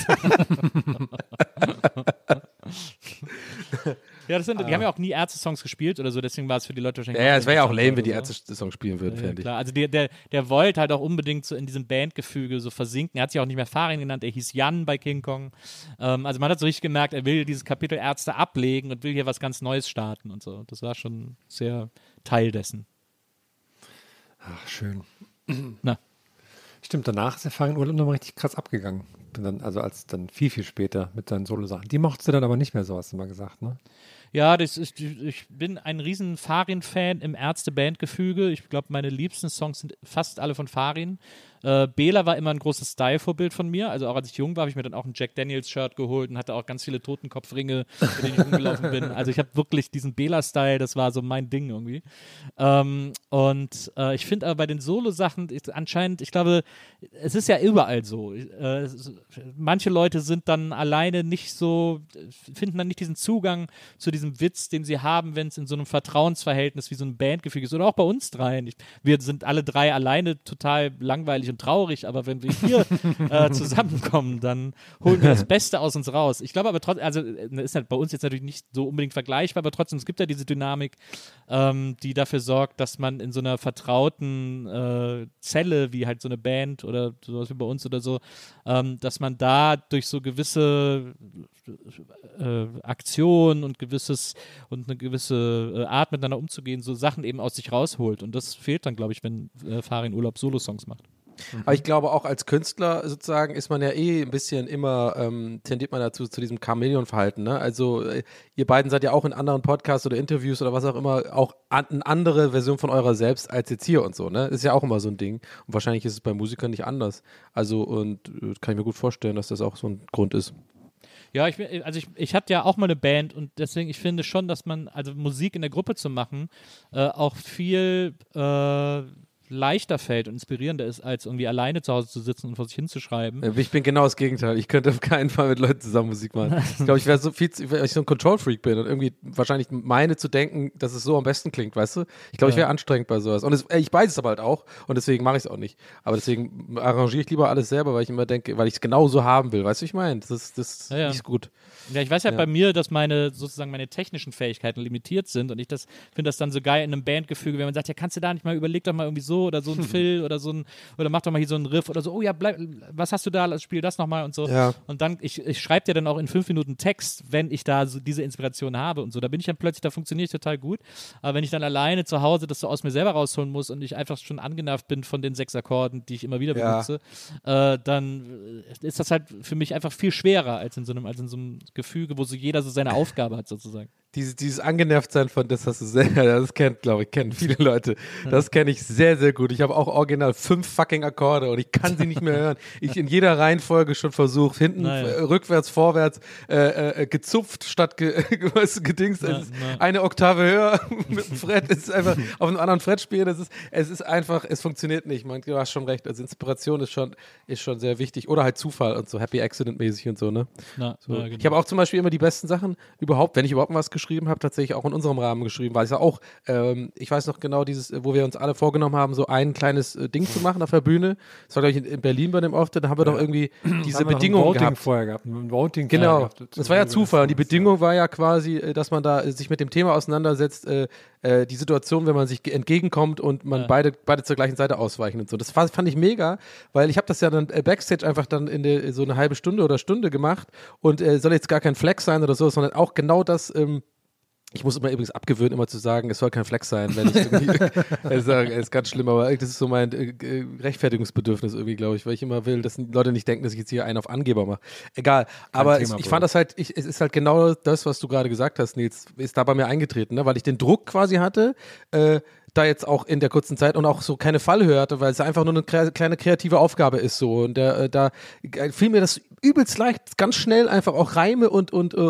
Ja, die haben ja auch nie Ärzte-Songs gespielt oder so, deswegen war es für die Leute wahrscheinlich. Ja, es wäre ja auch lame, wenn die Ärzte-Songs spielen würden, finde ich. Klar, also der wollte halt auch unbedingt so in diesem Bandgefüge so versinken. Er hat sich auch nicht mehr Farin genannt, er hieß Jan bei King Kong. Also man hat so richtig gemerkt, er will dieses Kapitel Ärzte ablegen und will hier was ganz Neues starten und so. Das war schon sehr Teil dessen. Ach, schön. Na. Stimmt, danach ist der Farin Urlaub nochmal richtig krass abgegangen. Also als dann viel, viel später mit seinen Solo-Sachen. Die mochtest du dann aber nicht mehr so, hast du mal gesagt, ne? Ja, ich bin ein riesen Farin-Fan im Ärzte-Band-Gefüge. Ich glaube, meine liebsten Songs sind fast alle von Farin. Bela war immer ein großes Style-Vorbild von mir. Also auch als ich jung war, habe ich mir dann auch ein Jack Daniels-Shirt geholt und hatte auch ganz viele Totenkopfringe, mit denen ich rumgelaufen bin. Also ich habe wirklich diesen Bela-Style, das war so mein Ding irgendwie. Ich finde aber bei den Solo-Sachen anscheinend, ich glaube, es ist ja überall so. Manche Leute sind dann alleine nicht so, finden dann nicht diesen Zugang zu diesem Witz, den sie haben, wenn es in so einem Vertrauensverhältnis wie so ein Bandgefüge ist. Oder auch bei uns dreien. Wir sind alle drei alleine total langweilig und traurig, aber wenn wir hier zusammenkommen, dann holen wir das Beste aus uns raus. Ich glaube aber trotzdem, also ist halt bei uns jetzt natürlich nicht so unbedingt vergleichbar, aber trotzdem, es gibt ja diese Dynamik, die dafür sorgt, dass man in so einer vertrauten Zelle, wie halt so eine Band oder sowas wie bei uns oder so, dass man da durch so gewisse Aktionen und eine gewisse Art miteinander umzugehen, so Sachen eben aus sich rausholt. Und das fehlt dann, glaube ich, wenn Farin Urlaub Solo-Songs macht. Aber ich glaube auch als Künstler sozusagen ist man ja ein bisschen immer, tendiert man dazu zu diesem Chamäleon-Verhalten, ne? Also ihr beiden seid ja auch in anderen Podcasts oder Interviews oder was auch immer auch eine andere Version von eurer selbst als jetzt hier und so, ne? Ist ja auch immer so ein Ding und wahrscheinlich ist es bei Musikern nicht anders. Also und kann ich mir gut vorstellen, dass das auch so ein Grund ist. Ja, ich hatte ja auch mal eine Band und deswegen, ich finde schon, dass man, also Musik in der Gruppe zu machen, auch viel leichter fällt und inspirierender ist, als irgendwie alleine zu Hause zu sitzen und vor sich hinzuschreiben. Ich bin genau das Gegenteil. Ich könnte auf keinen Fall mit Leuten zusammen Musik machen. Ich glaube, ich wäre weil ich so ein Control-Freak bin und irgendwie wahrscheinlich meine zu denken, dass es so am besten klingt, weißt du? Ich glaube, ich wäre anstrengend bei sowas. Und ich weiß es aber halt auch und deswegen mache ich es auch nicht. Aber deswegen arrangiere ich lieber alles selber, weil ich immer denke, weil ich es genau so haben will. Weißt du, wie ich meine? Das ist nicht gut. Ja, ich weiß ja bei mir, dass meine technischen Fähigkeiten limitiert sind und ich finde das dann so geil in einem Bandgefüge, wenn man sagt, ja, kannst du da nicht mal, überleg doch mal irgendwie so oder so ein Fill oder oder mach doch mal hier so einen Riff oder so, oh ja, was hast du da, spiel das nochmal und so. Ja. Und dann, ich schreibe dir dann auch in 5 Minuten Text, wenn ich da so diese Inspiration habe und so. Da bin ich dann plötzlich, da funktioniere ich total gut. Aber wenn ich dann alleine zu Hause das so aus mir selber rausholen muss und ich einfach schon angenervt bin von den 6 Akkorden, die ich immer wieder benutze, dann ist das halt für mich einfach viel schwerer als in so einem Gefüge, wo so jeder so seine Aufgabe hat sozusagen. Dieses Angenervtsein von, das hast du sehr, das kennen viele Leute. Das kenne ich sehr, sehr gut. Ich habe auch original 5 fucking Akkorde und ich kann sie nicht mehr hören. Ich in jeder Reihenfolge schon versucht, hinten, rückwärts, vorwärts, gezupft statt gedingst. Eine Oktave höher mit dem Fret. Es ist einfach auf einem anderen Fret spielen. Es ist einfach, es funktioniert nicht. Du hast schon recht. Also Inspiration ist schon sehr wichtig. Oder halt Zufall und so Happy Accident-mäßig und so, ne? Genau. Ich habe auch zum Beispiel immer die besten Sachen überhaupt, wenn ich überhaupt was geschrieben habe, tatsächlich auch in unserem Rahmen geschrieben, weil es ja auch, ich weiß noch genau, wo wir uns alle vorgenommen haben, so ein kleines Ding zu machen auf der Bühne. Das war, glaube ich, in Berlin bei dem Auftritt, da haben wir doch irgendwie diese Bedingungen gehabt. Vorher gehabt. Ein Voting genau, gehabt. Das war ja Zufall und die Bedingung war ja quasi, dass man da sich mit dem Thema auseinandersetzt, die Situation, wenn man sich entgegenkommt und man beide zur gleichen Seite ausweichen und so. Das fand ich mega, weil ich habe das ja dann Backstage einfach dann in so eine halbe Stunde oder Stunde gemacht und soll jetzt gar kein Flex sein oder so, sondern auch genau das Ich muss immer übrigens abgewöhnen, immer zu sagen, es soll kein Flex sein, wenn ich irgendwie sage, ist ganz schlimm, aber das ist so mein Rechtfertigungsbedürfnis irgendwie, glaube ich, weil ich immer will, dass Leute nicht denken, dass ich jetzt hier einen auf Angeber mache. Egal, aber ich fand das halt, es ist halt genau das, was du gerade gesagt hast, Nils, ist da bei mir eingetreten, ne? Weil ich den Druck quasi hatte, da jetzt auch in der kurzen Zeit und auch so keine Fallhöhe hatte, weil es einfach nur eine kleine kreative Aufgabe ist so und da fiel mir das übelst leicht, ganz schnell einfach auch Reime und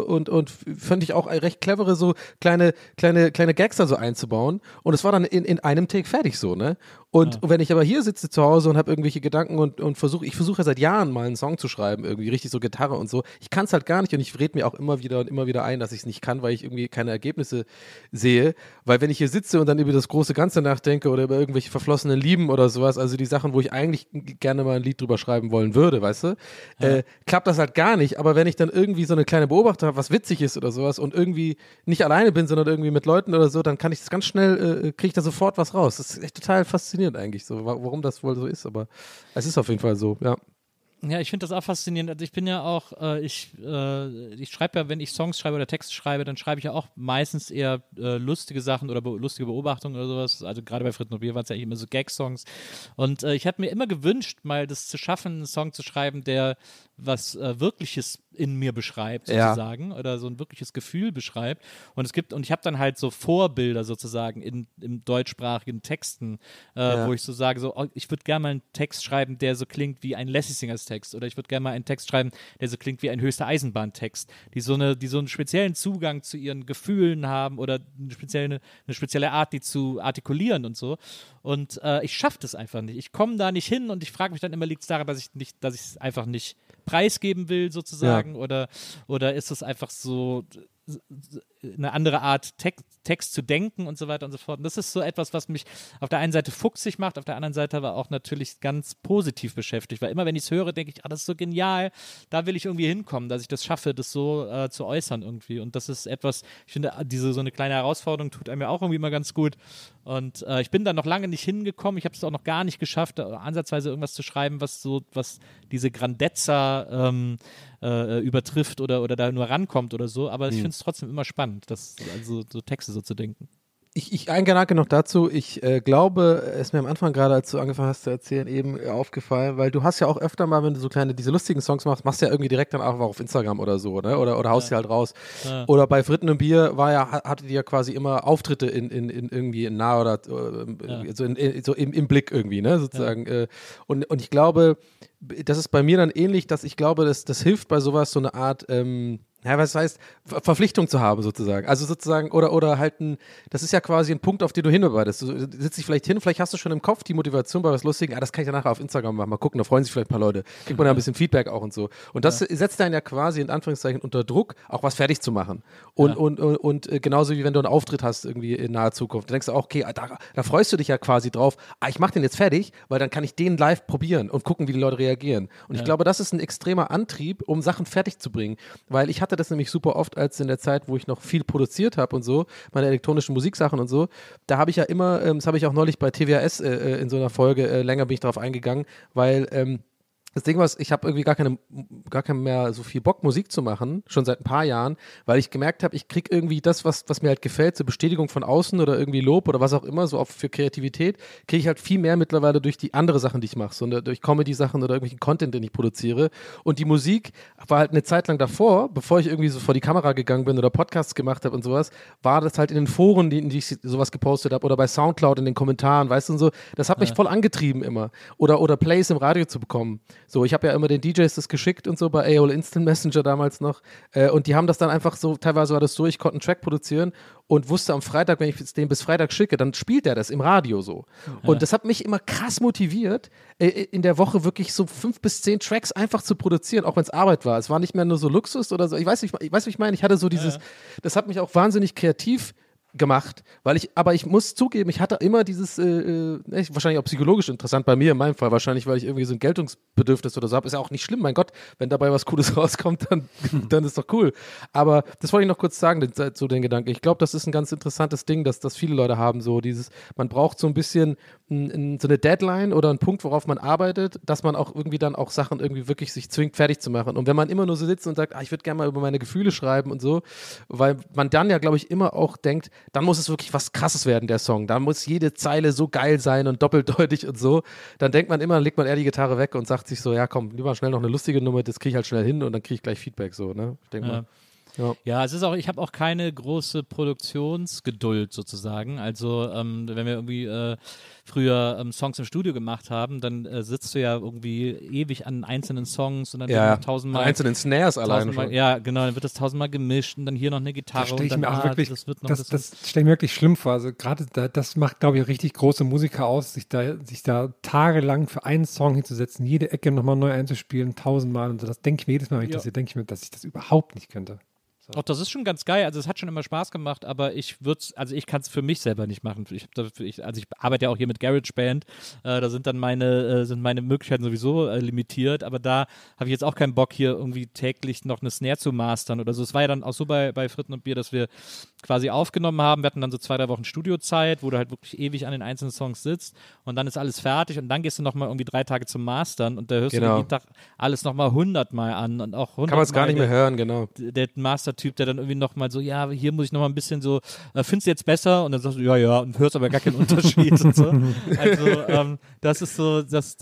fand ich auch recht clevere so kleine Gags da so einzubauen und es war dann in einem Take fertig so, ne? Und wenn ich aber hier sitze zu Hause und habe irgendwelche Gedanken und ich versuche ja seit Jahren mal einen Song zu schreiben, irgendwie richtig so Gitarre und so, ich kann es halt gar nicht und ich rede mir auch immer wieder ein, dass ich es nicht kann, weil ich irgendwie keine Ergebnisse sehe, weil wenn ich hier sitze und dann über das große Ganze nachdenke oder über irgendwelche verflossenen Lieben oder sowas, also die Sachen, wo ich eigentlich gerne mal ein Lied drüber schreiben wollen würde, weißt du, klappt das halt gar nicht, aber wenn ich dann irgendwie so eine kleine Beobachtung habe, was witzig ist oder sowas und irgendwie nicht alleine bin, sondern irgendwie mit Leuten oder so, dann kann ich das ganz schnell, kriege ich da sofort was raus. Das ist echt total faszinierend eigentlich so, warum das wohl so ist, aber es ist auf jeden Fall so, ja. Ja, ich finde das auch faszinierend. Also ich bin ja auch, ich schreibe ja, wenn ich Songs schreibe oder Texte schreibe, dann schreibe ich ja auch meistens eher lustige Sachen oder lustige Beobachtungen oder sowas. Also gerade bei Fritz Nobier waren es ja immer so Gag-Songs. Und ich habe mir immer gewünscht, mal das zu schaffen, einen Song zu schreiben, der was Wirkliches in mir beschreibt, sozusagen, oder so ein wirkliches Gefühl beschreibt. Und ich habe dann halt so Vorbilder sozusagen in deutschsprachigen Texten, wo ich so sage, so, ich würde gerne mal einen Text schreiben, der so klingt wie ein Lassie Singers Text, oder ich würde gerne mal einen Text schreiben, der so klingt wie ein Höchste Eisenbahn-Text, die so einen speziellen Zugang zu ihren Gefühlen haben oder eine spezielle Art, die zu artikulieren und so. Und ich schaffe das einfach nicht. Ich komme da nicht hin und ich frage mich dann immer, liegt es daran, dass ich es einfach nicht preisgeben will, sozusagen, oder ist es einfach so eine andere Art Text zu denken und so weiter und so fort. Und das ist so etwas, was mich auf der einen Seite fuchsig macht, auf der anderen Seite aber auch natürlich ganz positiv beschäftigt, weil immer wenn ich es höre, denke ich, das ist so genial, da will ich irgendwie hinkommen, dass ich das schaffe, das so zu äußern irgendwie. Und das ist etwas, ich finde, so eine kleine Herausforderung tut einem ja auch irgendwie immer ganz gut. Und ich bin da noch lange nicht hingekommen, ich habe es auch noch gar nicht geschafft, ansatzweise irgendwas zu schreiben, was diese Grandezza übertrifft oder da nur rankommt oder so, aber ich finde es trotzdem immer spannend, also so Texte so zu denken. Ein Gedanke noch dazu, ich glaube, es ist mir am Anfang gerade, als du angefangen hast zu erzählen, eben aufgefallen, weil du hast ja auch öfter mal, wenn du so diese lustigen Songs machst du ja irgendwie direkt dann auch auf Instagram oder so, ne? Oder haust sie halt raus. Ja. Oder bei Fritten und Bier hattet ihr ja quasi immer Auftritte in irgendwie in nah oder so im Blick irgendwie, ne? Sozusagen. Ja. Und ich glaube, das ist bei mir dann ähnlich, dass ich glaube, das hilft bei sowas so eine Art was heißt, Verpflichtung zu haben sozusagen. Also sozusagen, oder halt das ist ja quasi ein Punkt, auf den du hinarbeitest. Du sitzt dich vielleicht hin, vielleicht hast du schon im Kopf die Motivation bei was Lustigen, das kann ich ja nachher auf Instagram machen, mal gucken, da freuen sich vielleicht ein paar Leute. Kriegt man ja ein bisschen Feedback auch und so. Und das setzt einen ja quasi in Anführungszeichen unter Druck, auch was fertig zu machen. Und genauso wie wenn du einen Auftritt hast irgendwie in naher Zukunft. Dann denkst du auch, okay, da freust du dich ja quasi drauf, ich mach den jetzt fertig, weil dann kann ich den live probieren und gucken, wie die Leute reagieren. Und ich glaube, das ist ein extremer Antrieb, um Sachen fertig zu bringen. Weil ich hatte das nämlich super oft, als in der Zeit, wo ich noch viel produziert habe und so, meine elektronischen Musiksachen und so, da habe ich ja immer, das habe ich auch neulich bei TWAS in so einer Folge, länger bin ich darauf eingegangen, weil das Ding war, ich habe irgendwie gar keinen mehr so viel Bock, Musik zu machen, schon seit ein paar Jahren, weil ich gemerkt habe, ich kriege irgendwie das, was mir halt gefällt, zur Bestätigung von außen oder irgendwie Lob oder was auch immer, so auch für Kreativität, kriege ich halt viel mehr mittlerweile durch die andere Sachen, die ich mache, so durch Comedy-Sachen oder irgendwelchen Content, den ich produziere. Und die Musik war halt eine Zeit lang davor, bevor ich irgendwie so vor die Kamera gegangen bin oder Podcasts gemacht habe und sowas, war das halt in den Foren, in die ich sowas gepostet habe oder bei Soundcloud in den Kommentaren, weißt du, und so. Das hat mich voll angetrieben immer. Oder Plays im Radio zu bekommen. So, ich habe ja immer den DJs das geschickt und so bei AOL Instant Messenger damals noch und die haben das dann einfach so, teilweise war das so, ich konnte einen Track produzieren und wusste am Freitag, wenn ich es dem bis Freitag schicke, dann spielt er das im Radio so. Ja. Und das hat mich immer krass motiviert, in der Woche wirklich so 5 bis 10 Tracks einfach zu produzieren, auch wenn es Arbeit war. Es war nicht mehr nur so Luxus oder so. Ich weiß, wie ich meine, ich hatte so dieses, das hat mich auch wahnsinnig kreativ gemacht, aber ich muss zugeben, ich hatte immer dieses, wahrscheinlich auch psychologisch interessant bei mir in meinem Fall, wahrscheinlich, weil ich irgendwie so ein Geltungsbedürfnis oder so habe, ist ja auch nicht schlimm, mein Gott, wenn dabei was Cooles rauskommt, dann ist doch cool. Aber das wollte ich noch kurz sagen, den Gedanken. Ich glaube, das ist ein ganz interessantes Ding, dass viele Leute haben, so dieses, man braucht so ein bisschen so eine Deadline oder einen Punkt, worauf man arbeitet, dass man auch irgendwie dann auch Sachen irgendwie wirklich sich zwingt, fertig zu machen. Und wenn man immer nur so sitzt und sagt, ich würde gerne mal über meine Gefühle schreiben und so, weil man dann ja, glaube ich, immer auch denkt, dann muss es wirklich was Krasses werden, der Song. Da muss jede Zeile so geil sein und doppeldeutig und so. Dann denkt man immer, legt man eher die Gitarre weg und sagt sich so, ja komm, lieber schnell noch eine lustige Nummer, das kriege ich halt schnell hin und dann kriege ich gleich Feedback so, ne? Ich denke mal. Ja, es ist auch, ich habe auch keine große Produktionsgeduld sozusagen. Also wenn wir irgendwie früher Songs im Studio gemacht haben, dann sitzt du ja irgendwie ewig an einzelnen Songs und dann wird noch tausendmal einzelnen Snares alleine schon. Ja, genau, dann wird das tausendmal gemischt und dann hier noch eine Gitarre. Das stelle ich mir auch wirklich, das stelle ich mir wirklich schlimm vor. Also gerade das macht, glaube ich, richtig große Musiker aus, sich da tagelang für einen Song hinzusetzen, jede Ecke nochmal neu einzuspielen, tausendmal und so. Das denke ich mir jedes Mal, wenn ich das hier denke ich mir, dass ich das überhaupt nicht könnte. So. Auch das ist schon ganz geil, also es hat schon immer Spaß gemacht, aber ich kann es für mich selber nicht machen. Ich arbeite ja auch hier mit GarageBand, da sind dann meine Möglichkeiten sowieso limitiert, aber da habe ich jetzt auch keinen Bock, hier irgendwie täglich noch eine Snare zu mastern oder so. Es war ja dann auch so bei Fritten und Bier, dass wir quasi aufgenommen haben, wir hatten dann so 2-3 Wochen Studiozeit, wo du halt wirklich ewig an den einzelnen Songs sitzt und dann ist alles fertig und dann gehst du nochmal irgendwie 3 Tage zum Mastern und da hörst du jeden Tag alles nochmal 100-mal an und auch 100-mal. Kann man es gar nicht mehr hören, genau. Der Master-Typ, der dann irgendwie nochmal so, ja, hier muss ich nochmal ein bisschen so, findest du jetzt besser? Und dann sagst du, ja, und hörst aber gar keinen Unterschied und so. Also, das ist so, das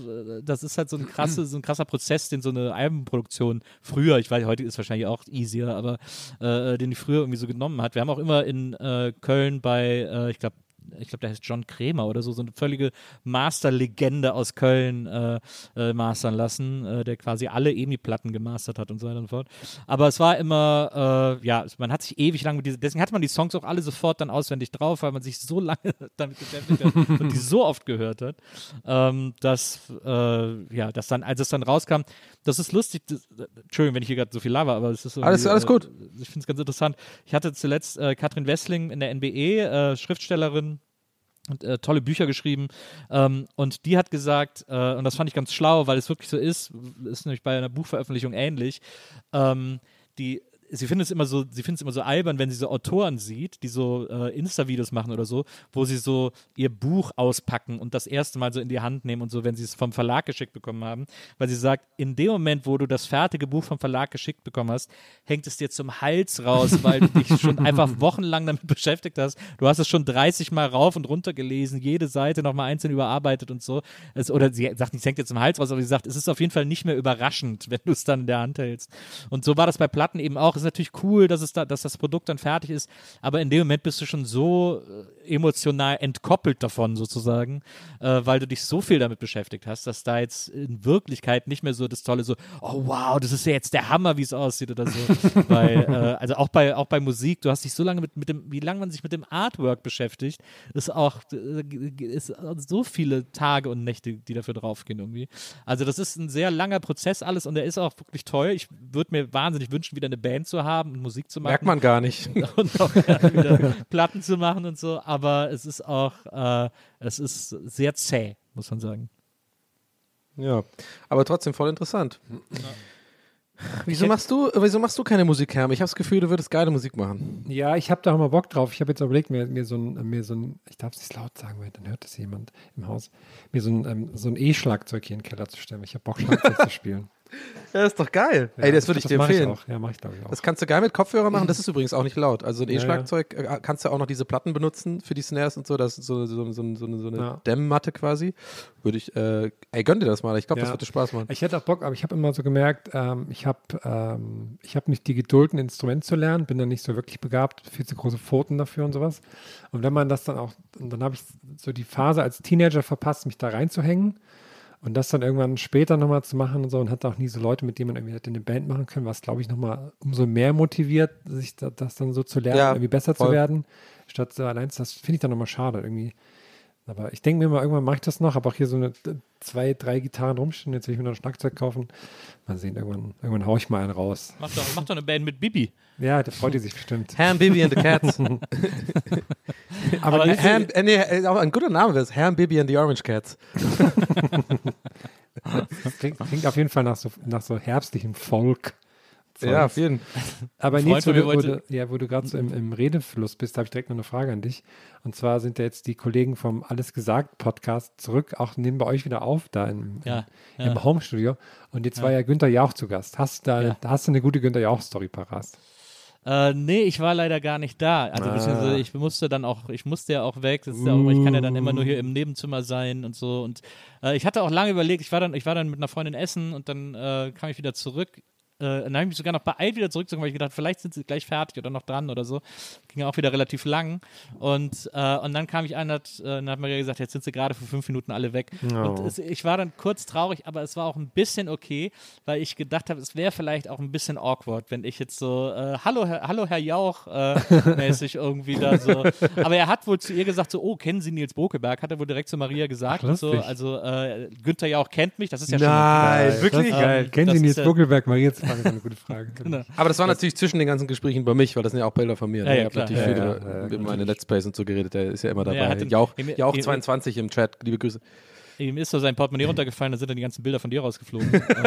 ist halt so ein krasser Prozess, den so eine Albenproduktion früher, ich weiß, heute ist wahrscheinlich auch easier, aber den die früher irgendwie so genommen hat. Wir haben auch immer in Köln bei, ich glaube, der heißt John Krämer oder so eine völlige Masterlegende aus Köln mastern lassen, der quasi alle EMI-Platten gemastert hat und so weiter und so fort. Aber es war immer, man hat sich ewig lang deswegen hat man die Songs auch alle sofort dann auswendig drauf, weil man sich so lange damit beschäftigt hat und die so oft gehört hat, dass dann, als es dann rauskam, das ist lustig, Entschuldigung, wenn ich hier gerade so viel laber, aber es ist so. Alles gut. Ich finde es ganz interessant. Ich hatte zuletzt Katrin Wessling in der NBE, Schriftstellerin, und tolle Bücher geschrieben und die hat gesagt, und das fand ich ganz schlau, weil es wirklich so ist nämlich bei einer Buchveröffentlichung ähnlich, sie findet es immer so albern, wenn sie so Autoren sieht, die so Insta-Videos machen oder so, wo sie so ihr Buch auspacken und das erste Mal so in die Hand nehmen und so, wenn sie es vom Verlag geschickt bekommen haben, weil sie sagt, in dem Moment, wo du das fertige Buch vom Verlag geschickt bekommen hast, hängt es dir zum Hals raus, weil du dich schon einfach wochenlang damit beschäftigt hast. Du hast es schon 30 Mal rauf und runter gelesen, jede Seite nochmal einzeln überarbeitet und so. Oder sie sagt nicht, es hängt dir zum Hals raus, aber sie sagt, es ist auf jeden Fall nicht mehr überraschend, wenn du es dann in der Hand hältst. Und so war das bei Platten eben auch. Ist natürlich cool, dass das Produkt dann fertig ist, aber in dem Moment bist du schon so emotional entkoppelt davon sozusagen, weil du dich so viel damit beschäftigt hast, dass da jetzt in Wirklichkeit nicht mehr so das Tolle so, oh wow, das ist ja jetzt der Hammer, wie es aussieht oder so. Weil, also auch bei Musik, du hast dich so lange wie lange man sich mit dem Artwork beschäftigt, ist so viele Tage und Nächte, die dafür draufgehen irgendwie. Also das ist ein sehr langer Prozess alles und der ist auch wirklich toll. Ich würde mir wahnsinnig wünschen, wieder eine Band zu haben und Musik zu machen. Merkt man gar nicht. Und auch wieder Platten zu machen und so, aber es ist auch, es ist sehr zäh, muss man sagen. Ja, aber trotzdem voll interessant. Ja. Wieso machst du keine Musik, Herm? Ich habe das Gefühl, du würdest geile Musik machen. Ja, ich habe da auch mal Bock drauf. Ich habe jetzt überlegt, mir so ein, ich darf es nicht laut sagen, weil dann hört das jemand im Haus, mir so ein E-Schlagzeug hier in den Keller zu stellen. Ich habe Bock, Schlagzeug zu spielen. Ja, das ist doch geil. Ja, ey, das würde ich dir empfehlen. Ja, mache ich glaube ich auch. Das kannst du geil mit Kopfhörer machen. Das ist übrigens auch nicht laut. Also ein E-Schlagzeug kannst du auch noch diese Platten benutzen für die Snares und so. Das ist so eine Dämmmatte quasi. Würde ich, gönn dir das mal. Ich glaube, das würde Spaß machen. Ich hätte auch Bock, aber ich habe immer so gemerkt, ich habe nicht die Geduld, ein Instrument zu lernen. Bin dann nicht so wirklich begabt. Viel zu große Pfoten dafür und sowas. Und wenn man das dann auch, und dann habe ich so die Phase als Teenager verpasst, mich da reinzuhängen. Und das dann irgendwann später nochmal zu machen und so und hatte auch nie so Leute, mit denen man irgendwie hätte eine Band machen können, was, glaube ich, nochmal umso mehr motiviert, sich das dann so zu lernen, irgendwie besser zu werden, statt so allein, das finde ich dann nochmal schade irgendwie. Aber ich denke mir mal, irgendwann mache ich das noch, habe auch hier so eine 2-3 Gitarren rumstehen. Jetzt will ich mir noch ein Schlagzeug kaufen. Mal sehen, irgendwann haue ich mal einen raus. Mach doch eine Band mit Bibi. Ja, da freut ihr sich bestimmt. Ham, Bibi and the Cats. aber auch ein guter Name wäre es. Ham, Bibi and the Orange Cats. Klingt auf jeden Fall nach so herbstlichem Folk. Ja, auf jeden Fall. Aber Nils, wo du gerade so im Redefluss bist, habe ich direkt noch eine Frage an dich. Und zwar sind ja jetzt die Kollegen vom Alles Gesagt Podcast zurück, auch nehmen bei euch wieder auf, da im Homestudio. Und jetzt war ja Günther Jauch zu Gast. Hast du eine gute Günther Jauch-Story parat? Nee, ich war leider gar nicht da. Also beziehungsweise ich musste ja auch weg. Das ist ja auch, ich kann ja dann immer nur hier im Nebenzimmer sein und so. Und ich hatte auch lange überlegt, ich war dann mit einer Freundin essen und dann kam ich wieder zurück. Dann habe ich mich sogar noch beeilt, wieder zurückzukommen, weil ich gedacht, vielleicht sind sie gleich fertig oder noch dran oder so. Ging ja auch wieder relativ lang. Und dann kam ich an, dann hat Maria gesagt, jetzt sind sie gerade für 5 Minuten alle weg. Oh. Und ich war dann kurz traurig, aber es war auch ein bisschen okay, weil ich gedacht habe, es wäre vielleicht auch ein bisschen awkward, wenn ich jetzt so, hallo Herr Jauch, mäßig irgendwie da so. Aber er hat wohl zu ihr gesagt, so, oh, kennen Sie Nils Bokelberg? Hat er wohl direkt zu Maria gesagt. Ach, so. Also Günther Jauch kennt mich, das ist ja Nein, schon wirklich? Geil. Kennen Sie Nils Bokelberg? Maria, das ist eine gute Frage. Genau. Aber das war natürlich zwischen den ganzen Gesprächen bei mich, weil das sind ja auch Bilder von mir. Ja, Ich habe klar. natürlich viel über meine Let's Plays und so geredet, der ist ja immer dabei. Ja, Jauch 22 im Chat, liebe Grüße. Ihm ist so sein Portemonnaie runtergefallen, da sind dann die ganzen Bilder von dir rausgeflogen.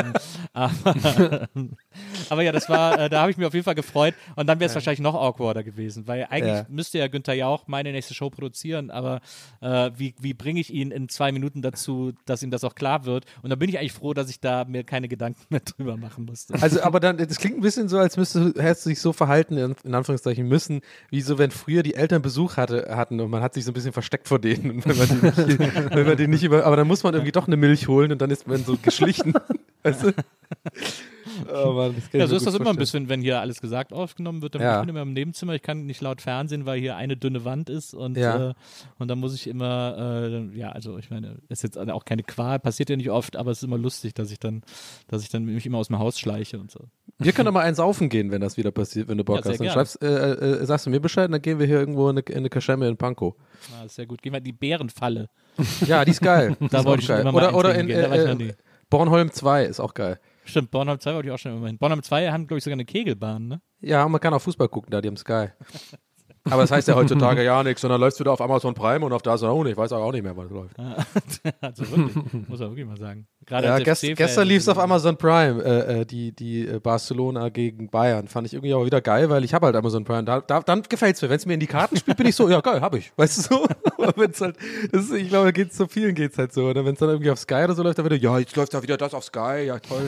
Aber ja, das war, da habe ich mich auf jeden Fall gefreut. Und dann wäre es wahrscheinlich noch awkwarder gewesen, weil eigentlich müsste ja Günther Jauch meine nächste Show produzieren, aber wie bringe ich ihn in 2 Minuten dazu, dass ihm das auch klar wird? Und da bin ich eigentlich froh, dass ich da mir keine Gedanken mehr drüber machen musste. Also, aber dann, das klingt ein bisschen so, als hättest du dich so verhalten, in Anführungszeichen müssen, wie so, wenn früher die Eltern Besuch hatten und man hat sich so ein bisschen versteckt vor denen. Und wenn man die nicht aber dann muss man irgendwie doch eine Milch holen und dann ist man so geschlichen. Weißt du? Oh Mann, das so ist das immer ein bisschen, wenn hier Alles Gesagt aufgenommen wird. Ich bin immer im Nebenzimmer, ich kann nicht laut Fernsehen, weil hier eine dünne Wand ist und dann muss ich immer, also ich meine, ist jetzt auch keine Qual, passiert ja nicht oft, aber es ist immer lustig, dass ich dann mich immer aus dem Haus schleiche und so. Wir können doch mal eins saufen gehen, wenn das wieder passiert, wenn du Bock hast. Dann sagst du mir Bescheid, dann gehen wir hier irgendwo in eine Kaschemme in Pankow. Ah, sehr gut. Gehen wir in die Bärenfalle. Ja, die ist geil. Da wollte ich immer mal oder in Bornholm 2 ist auch geil. Stimmt, Bornholm 2 wollte ich auch schon immer hin. Bornholm 2 haben, glaube ich, sogar eine Kegelbahn, ne? Ja, und man kann auch Fußball gucken, da die haben Sky. Aber das heißt ja heutzutage ja nichts, sondern läufst du da auf Amazon Prime und auf da ist er auch nicht. Ich weiß auch nicht mehr, was läuft. Also wirklich, muss man wirklich mal sagen. Gerade ja, gestern lief es auf Amazon Prime, die Barcelona gegen Bayern. Fand ich irgendwie auch wieder geil, weil ich habe halt Amazon Prime. Dann gefällt es mir. Wenn es mir in die Karten spielt, bin ich so, ja geil, habe ich. Weißt du so? Wenn's halt, ich glaube, so vielen geht es halt so. Oder wenn es dann irgendwie auf Sky oder so läuft, dann wieder, ja, jetzt läuft da wieder das auf Sky, ja toll.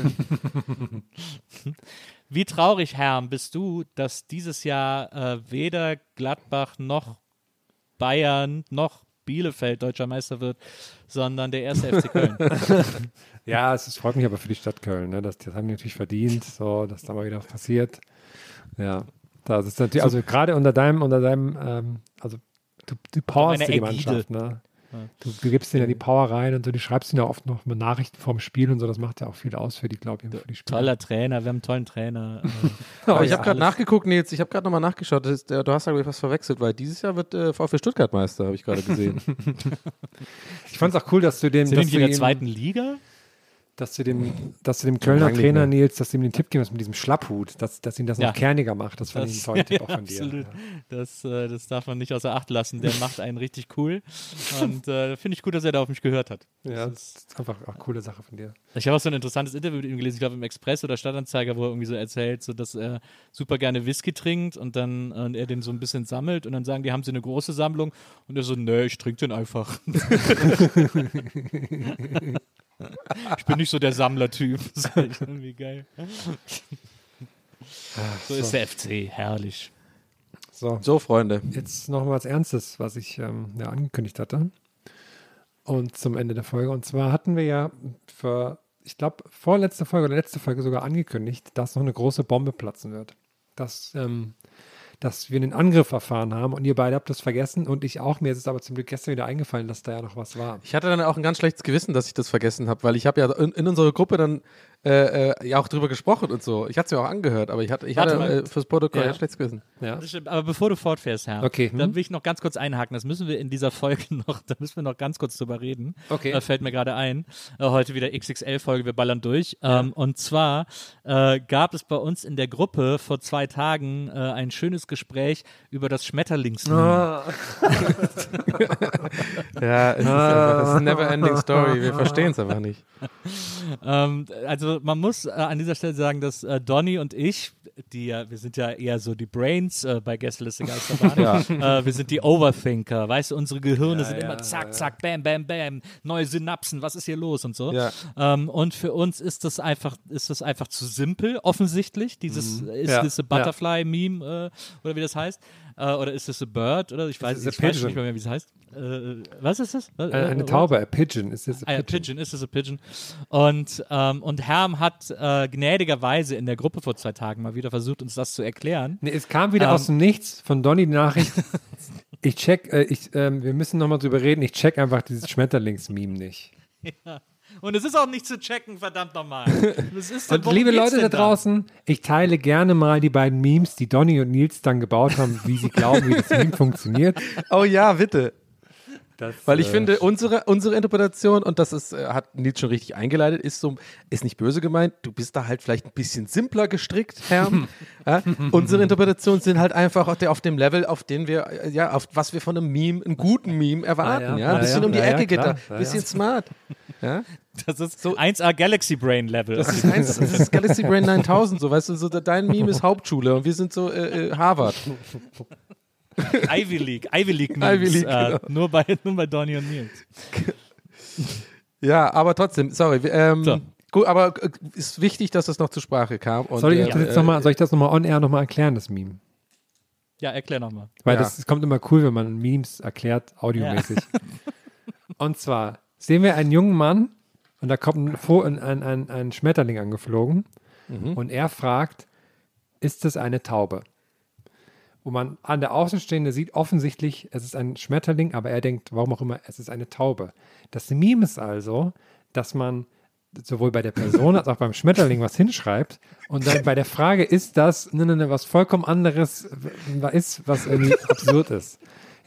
Wie traurig, Herm, bist du, dass dieses Jahr weder Gladbach noch Bayern noch Bielefeld deutscher Meister wird, sondern der erste FC Köln. Ja, es freut mich aber für die Stadt Köln. Ne? Das haben die natürlich verdient, so, dass da mal wieder was passiert. Ja, das ist natürlich, also gerade unter deinem, also du powerst die Mannschaft, ne? Du gibst denen ja die Power rein und so, du schreibst ihnen ja oft noch mit Nachrichten vorm Spiel und so, das macht ja auch viel aus für die, glaube ich, für die Spieler. Toller Trainer, wir haben einen tollen Trainer. Aber ich habe gerade nachgeguckt, Nils, ich habe gerade nochmal nachgeschaut, du hast ja, glaube ich, was verwechselt, weil dieses Jahr wird VfB Stuttgart Meister, habe ich gerade gesehen. Ich fand es auch cool, dass du dem... Sind die in der zweiten Liga? Dass du dem Kölner Trainer, Nils, dass du ihm den Tipp gibst mit diesem Schlapphut, dass ihn das noch kerniger macht. Das fand ich ein toller Tipp auch von dir. Absolut. Ja. Das darf man nicht außer Acht lassen. Der macht einen richtig cool. Und finde ich gut, dass er da auf mich gehört hat. Ja, das ist einfach eine coole Sache von dir. Ich habe auch so ein interessantes Interview mit ihm gelesen, ich glaube im Express oder Stadtanzeiger, wo er irgendwie so erzählt, so, dass er super gerne Whisky trinkt und dann er den so ein bisschen sammelt und dann sagen die, haben sie eine große Sammlung? Und er so, nee, ich trinke den einfach. Ich bin nicht so der Sammlertyp. Das ist irgendwie geil. So ist der FC, herrlich. So, Freunde. Jetzt noch mal was Ernstes, was ich angekündigt hatte. Und zum Ende der Folge. Und zwar hatten wir ja ich glaube, vorletzte Folge oder letzte Folge sogar angekündigt, dass noch eine große Bombe platzen wird. Dass wir einen Angriff erfahren haben und ihr beide habt das vergessen und ich auch. Mir ist es aber zum Glück gestern wieder eingefallen, dass da ja noch was war. Ich hatte dann auch ein ganz schlechtes Gewissen, dass ich das vergessen habe, weil ich habe ja in unserer Gruppe dann ja auch drüber gesprochen und so. Ich hatte es mir auch angehört, aber ich hatte fürs Protokoll schlechtes Gewissen. Ja. Aber bevor du fortfährst, Herr, dann will ich noch ganz kurz einhaken. Das müssen wir in dieser Folge da müssen wir noch ganz kurz drüber reden. Okay. Fällt mir gerade ein. Heute wieder XXL-Folge, wir ballern durch. Und zwar gab es bei uns in der Gruppe vor 2 Tagen ein schönes Gespräch über das Schmetterlingsmeme. Ja, es ist eine never-ending Story. Wir verstehen es einfach nicht. Also man muss an dieser Stelle sagen, dass Donny und ich, wir sind ja eher so die Brains bei Gästeliste Geisterbahn, wir sind die Overthinker, weißt du, unsere Gehirne sind immer zack, zack, bam, bam, bam, neue Synapsen, was ist hier los und so. Ja. Und für uns ist das einfach zu simpel, offensichtlich, dieses ist das a Butterfly-Meme oder wie das heißt. Oder ist es a Bird? Oder ich weiß nicht mehr, wie es heißt. Was ist das? Eine Taube, a Pigeon. Ist es a Pigeon? Ist es a Pigeon? Und Herm hat gnädigerweise in der Gruppe vor 2 Tagen mal wieder versucht, uns das zu erklären. Nee, es kam wieder aus dem Nichts von Donny die Nachricht. Wir müssen nochmal drüber reden. Ich check einfach dieses Schmetterlings-Meme nicht. Ja. Und es ist auch nicht zu checken, verdammt nochmal. Und liebe Leute da draußen, ich teile gerne mal die beiden Memes, die Donny und Nils dann gebaut haben, wie sie glauben, wie das Meme funktioniert. Oh ja, bitte. Weil ich finde, unsere Interpretation, und das hat Nils schon richtig eingeleitet, ist nicht böse gemeint, du bist da halt vielleicht ein bisschen simpler gestrickt, Herr. Ja? Unsere Interpretationen sind halt einfach auf dem Level, auf den wir, auf was wir von einem Meme, einen guten Meme erwarten. Ein bisschen um die Ecke geht da, ein bisschen smart. Ja? Das ist so 1A Galaxy Brain Level. Das ist Galaxy Brain 9000, so, weißt du, so dein Meme ist Hauptschule und wir sind so Harvard. Ivy League Memes, genau. nur bei Donny und Nils. Ja, aber trotzdem, sorry. Gut, aber ist wichtig, dass das noch zur Sprache kam. Und, soll ich das nochmal on-air erklären, das Meme? Ja, erklär nochmal. Weil das kommt immer cool, wenn man Memes erklärt, audiomäßig. Ja. Und zwar sehen wir einen jungen Mann und da kommt ein Schmetterling angeflogen und er fragt, ist das eine Taube? Wo man an der Außenstehende sieht, offensichtlich, es ist ein Schmetterling, aber er denkt, warum auch immer, es ist eine Taube. Das Meme ist also, dass man sowohl bei der Person als auch beim Schmetterling was hinschreibt und dann bei der Frage, ist das was vollkommen anderes ist, was irgendwie absurd ist.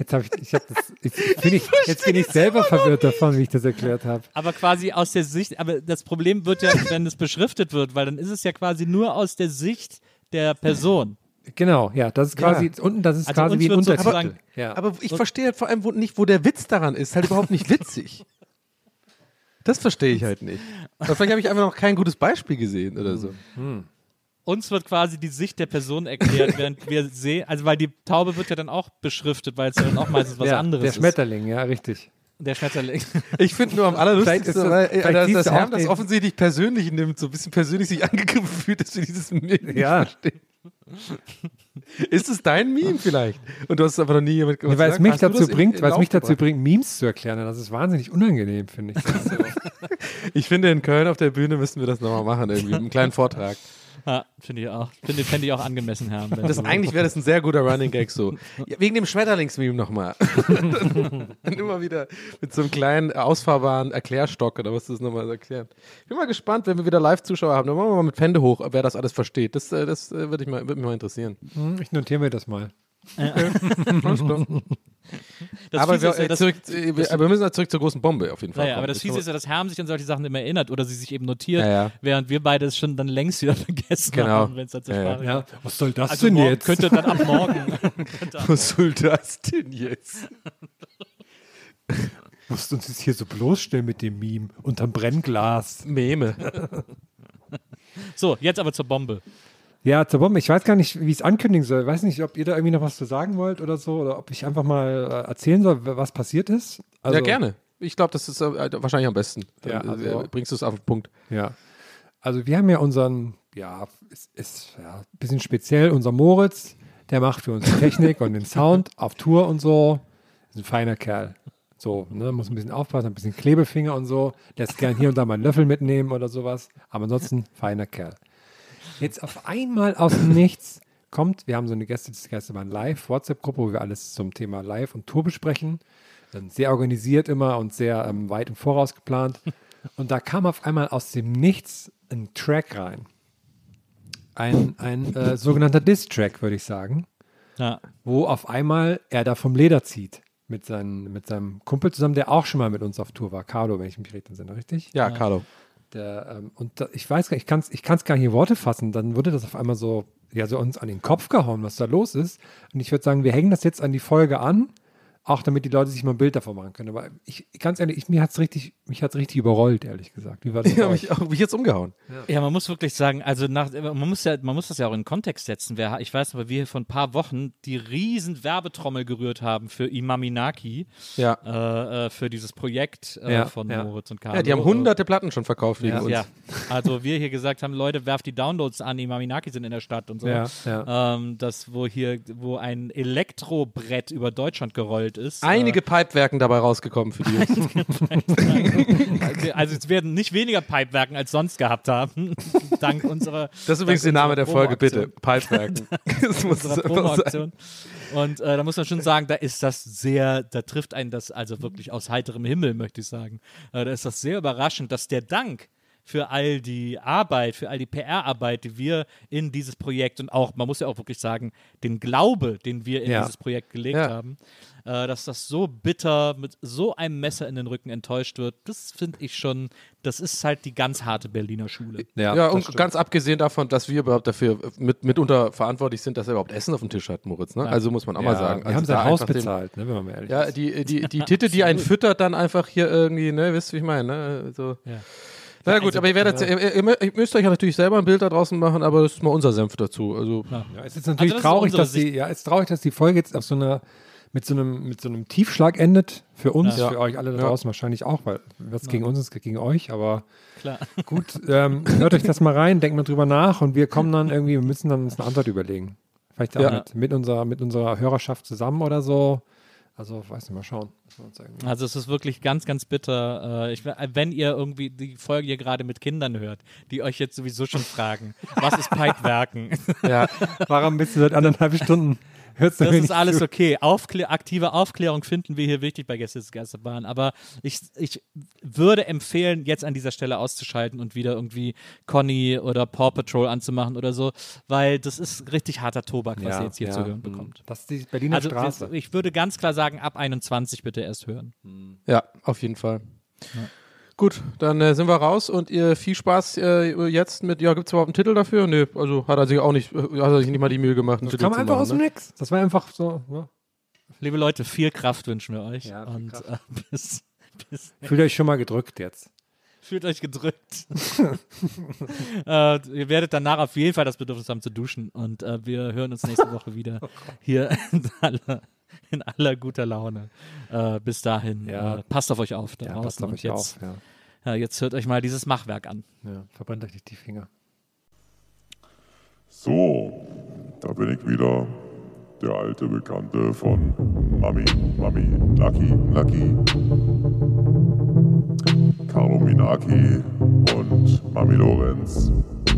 Jetzt bin ich selber verwirrt davon, wie ich das erklärt habe. Aber quasi aus der Sicht, aber das Problem wird ja, wenn es beschriftet wird, weil dann ist es ja quasi nur aus der Sicht der Person. Genau, ja, das ist quasi unten, das ist also quasi wie ein Untertitel. Aber ich verstehe halt vor allem nicht, wo der Witz daran ist. Halt überhaupt nicht witzig. Das verstehe ich halt nicht. Aber vielleicht habe ich einfach noch kein gutes Beispiel gesehen oder so. Uns wird quasi die Sicht der Person erklärt, während wir sehen, also weil die Taube wird ja dann auch beschriftet, weil es ja dann auch meistens was anderes ist. Der Schmetterling, ja, richtig. Der Schmetterling. Ich finde nur am allerlustigsten, weil das Herm das offensichtlich persönlich nimmt, so ein bisschen persönlich sich angegriffen fühlt, dass wir dieses Meme nicht verstehen. Ist es dein Meme vielleicht? Und du hast es aber noch nie jemand gemacht. Weil es mich dazu bringt, Memes zu erklären. Das ist wahnsinnig unangenehm, finde ich. Ich finde, in Köln auf der Bühne müssten wir das nochmal machen, irgendwie, einen kleinen Vortrag. Ja, finde ich auch. Fände ich auch angemessen, Herr. Eigentlich wäre das ein sehr guter Running Gag so. Ja, wegen dem Schmetterlingsmeme nochmal. Dann immer wieder mit so einem kleinen ausfahrbaren Erklärstock oder was das nochmal erklären. Ich bin mal gespannt, wenn wir wieder Live-Zuschauer haben. Dann machen wir mal mit Hände hoch, wer das alles versteht. Das würde mich mal interessieren. Ich notiere mir das mal. Aber wir müssen halt zurück zur großen Bombe auf jeden Fall. Ja, aber das Fiese ist ja, dass Herm sich an solche Sachen immer erinnert oder sie sich eben notiert, während wir beide es schon dann längst wieder vergessen haben, wenn es da zur Sprache kommt. Was soll das denn jetzt? Könnte dann ab morgen. Was soll das denn jetzt? Musst du uns jetzt hier so bloßstellen mit dem Meme unterm Brennglas. Meme. So, jetzt aber zur Bombe. Ja, zur Bombe. Ich weiß gar nicht, wie ich es ankündigen soll. Ich weiß nicht, ob ihr da irgendwie noch was zu sagen wollt oder so, oder ob ich einfach mal erzählen soll, was passiert ist. Also, ja, gerne. Ich glaube, das ist wahrscheinlich am besten. Dann bringst du es auf den Punkt. Ja. Also wir haben ja unseren, ist ein bisschen speziell, unser Moritz, der macht für uns die Technik und den Sound auf Tour und so. Ist ein feiner Kerl. So, ne, muss ein bisschen aufpassen, ein bisschen Klebefinger und so. Lässt gern hier und da mal einen Löffel mitnehmen oder sowas. Aber ansonsten feiner Kerl. Jetzt auf einmal aus dem Nichts kommt, wir haben so eine Gästeliste-Geisterbahn Live-WhatsApp-Gruppe, wo wir alles zum Thema Live und Tour besprechen. Sehr organisiert immer und sehr weit im Voraus geplant. Und da kam auf einmal aus dem Nichts ein Track rein. Ein sogenannter Diss-Track, würde ich sagen. Ja. Wo auf einmal er da vom Leder zieht. Mit seinem Kumpel zusammen, der auch schon mal mit uns auf Tour war. Carlo, wenn ich mich recht entsinne, richtig? Ja, Carlo. Ich weiß gar nicht, ich kann es gar nicht in Worte fassen. Dann wurde das auf einmal so uns an den Kopf gehauen, was da los ist. Und ich würde sagen, wir hängen das jetzt an die Folge an. Auch damit die Leute sich mal ein Bild davon machen können. Aber ganz ehrlich, mich hat's richtig überrollt, ehrlich gesagt. Wie war das? Ja, mich jetzt umgehauen. Ja, man muss wirklich sagen, also man muss das ja auch in Kontext setzen. Ich weiß noch, weil wir hier vor ein paar Wochen die riesen Werbetrommel gerührt haben für Imaminaki, für dieses Projekt von Moritz und Carlo. Ja, die haben hunderte Platten schon verkauft wegen uns. Ja, also wir hier gesagt haben, Leute, werft die Downloads an, Imaminaki sind in der Stadt und so. Wo ein Elektrobrett über Deutschland gerollt ist. Einige Pipewerken dabei rausgekommen für die Jungs. Also es werden nicht weniger Pipewerken als sonst gehabt haben, dank unserer Das ist übrigens der Name der Folge, bitte. Pipewerken. Das muss unserer Promo-Aktion. Und da muss man schon sagen, da trifft einen das also wirklich aus heiterem Himmel, möchte ich sagen. Da ist das sehr überraschend, dass der Dank für all die Arbeit, für all die PR-Arbeit, die wir in dieses Projekt und auch, man muss ja auch wirklich sagen, den Glaube, den wir in dieses Projekt gelegt haben, dass das so bitter mit so einem Messer in den Rücken enttäuscht wird, das finde ich schon, das ist halt die ganz harte Berliner Schule. Ja, und stimmt. Ganz abgesehen davon, dass wir überhaupt dafür mitunter verantwortlich sind, dass er überhaupt Essen auf dem Tisch hat, Moritz. Ne? Also muss man auch mal sagen. Wir haben sein Haus bezahlt, ne, wenn man mal ehrlich ist. Ja, die Titte, die einen füttert, dann einfach hier irgendwie, ne, wisst ihr, wie ich meine, ne? So. Ja. Na gut, aber ihr müsst euch ja natürlich selber ein Bild da draußen machen, aber das ist mal unser Senf dazu. Also. Ja, es ist natürlich traurig, dass die Folge jetzt auf mit so einem Tiefschlag endet. Für uns, für euch alle da draußen wahrscheinlich auch, weil was gegen uns ist, gegen euch, aber gut, hört euch das mal rein, denkt mal drüber nach und wir müssen dann uns eine Antwort überlegen. Vielleicht auch mit unserer Hörerschaft zusammen oder so. Also, weiß nicht, mal schauen. Also es ist wirklich ganz, ganz bitter. Wenn ihr irgendwie die Folge hier gerade mit Kindern hört, die euch jetzt sowieso schon fragen, was ist Pipewerken? Warum bist du seit 1,5 Stunden? Das ist alles okay. Aktive Aufklärung finden wir hier wichtig bei Gästebahn. Aber ich würde empfehlen, jetzt an dieser Stelle auszuschalten und wieder irgendwie Conny oder Paw Patrol anzumachen oder so, weil das ist richtig harter Tobak, was ihr jetzt hier zu hören bekommt. Das ist die Berliner Straße. Ich würde ganz klar sagen, ab 21 bitte erst hören. Ja, auf jeden Fall. Ja. Gut, dann sind wir raus und ihr viel Spaß jetzt mit, gibt es überhaupt einen Titel dafür? Nee, also hat er sich nicht mal die Mühe gemacht, einen das Titel kam zu einfach machen, aus dem Nix. Das war einfach so, Liebe Leute, viel Kraft wünschen wir euch. Ja, und fühlt euch schon mal gedrückt jetzt. Fühlt euch gedrückt. Ihr werdet danach auf jeden Fall das Bedürfnis haben zu duschen und wir hören uns nächste Woche wieder hier in aller guter Laune. Bis dahin, passt auf euch auf da draußen. Passt auf euch auf, jetzt hört euch mal dieses Machwerk an. Ja, verbrennt euch nicht die Finger. So, da bin ich wieder. Der alte Bekannte von Mami, Lucky. Carlo Minaki und Mami Lorenz.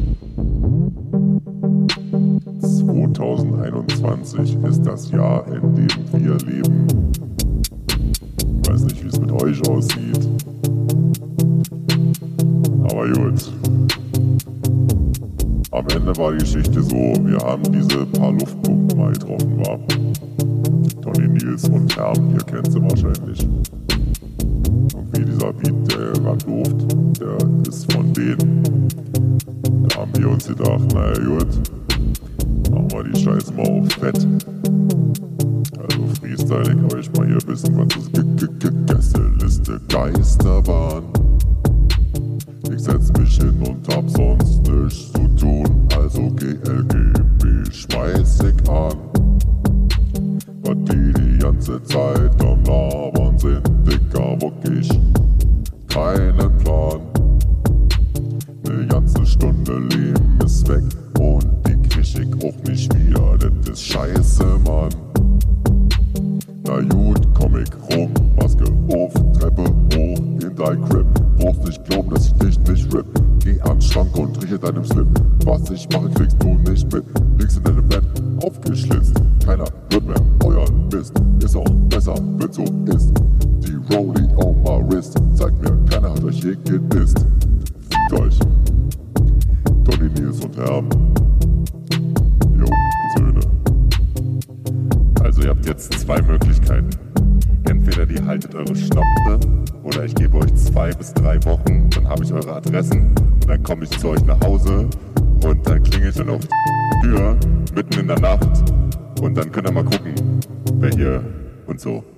2021 ist das Jahr, in dem wir leben. Ich weiß nicht, wie es mit euch aussieht. Aber gut. Am Ende war die Geschichte so, wir haben diese paar Luftpumpen mal getroffen, war. Tony, Nils und Herm, ihr kennt sie wahrscheinlich. Irgendwie dieser Beat, der gerade ruft, der ist von denen. Da haben wir uns gedacht, naja gut, machen wir die Scheiße mal auf Fett. Also freestyle ich euch mal hier ein bisschen was ist Gästeliste Geisterbahn. Ich setz mich hin und hab sonst nichts zu tun, also GLGB schmeiß ich an. Was die ganze Zeit am Labern sind, Dicker, wirklich keinen Plan. Ne ganze Stunde Leben ist weg und die krieg ich auch nicht wieder, das ist scheiße, Mann. Na gut, komm ich rum, Maske auf, Treppe hoch, in dein Crib. Brauchst nicht glauben, dass ich dich nicht rip. Geh an den Schrank und rieche deinem Slip. Was ich mache, kriegst du nicht mit. Links in deinem Bett, aufgeschlitzt. Keiner hört mehr euren Mist. Ist auch besser, wenn so ist. Die me rolling on my wrist. Sagt mir, keiner hat euch je gedisst. Fickt euch. Tony, Nils und Herm. Jo, Söhne. Also ihr habt jetzt 2 Möglichkeiten. Entweder die haltet eure Schnauze oder ich gebe euch 2 bis 3 Wochen, dann habe ich eure Adressen und dann komme ich zu euch nach Hause und dann klingel ich dann auf die Tür mitten in der Nacht und dann könnt ihr mal gucken, wer hier und so.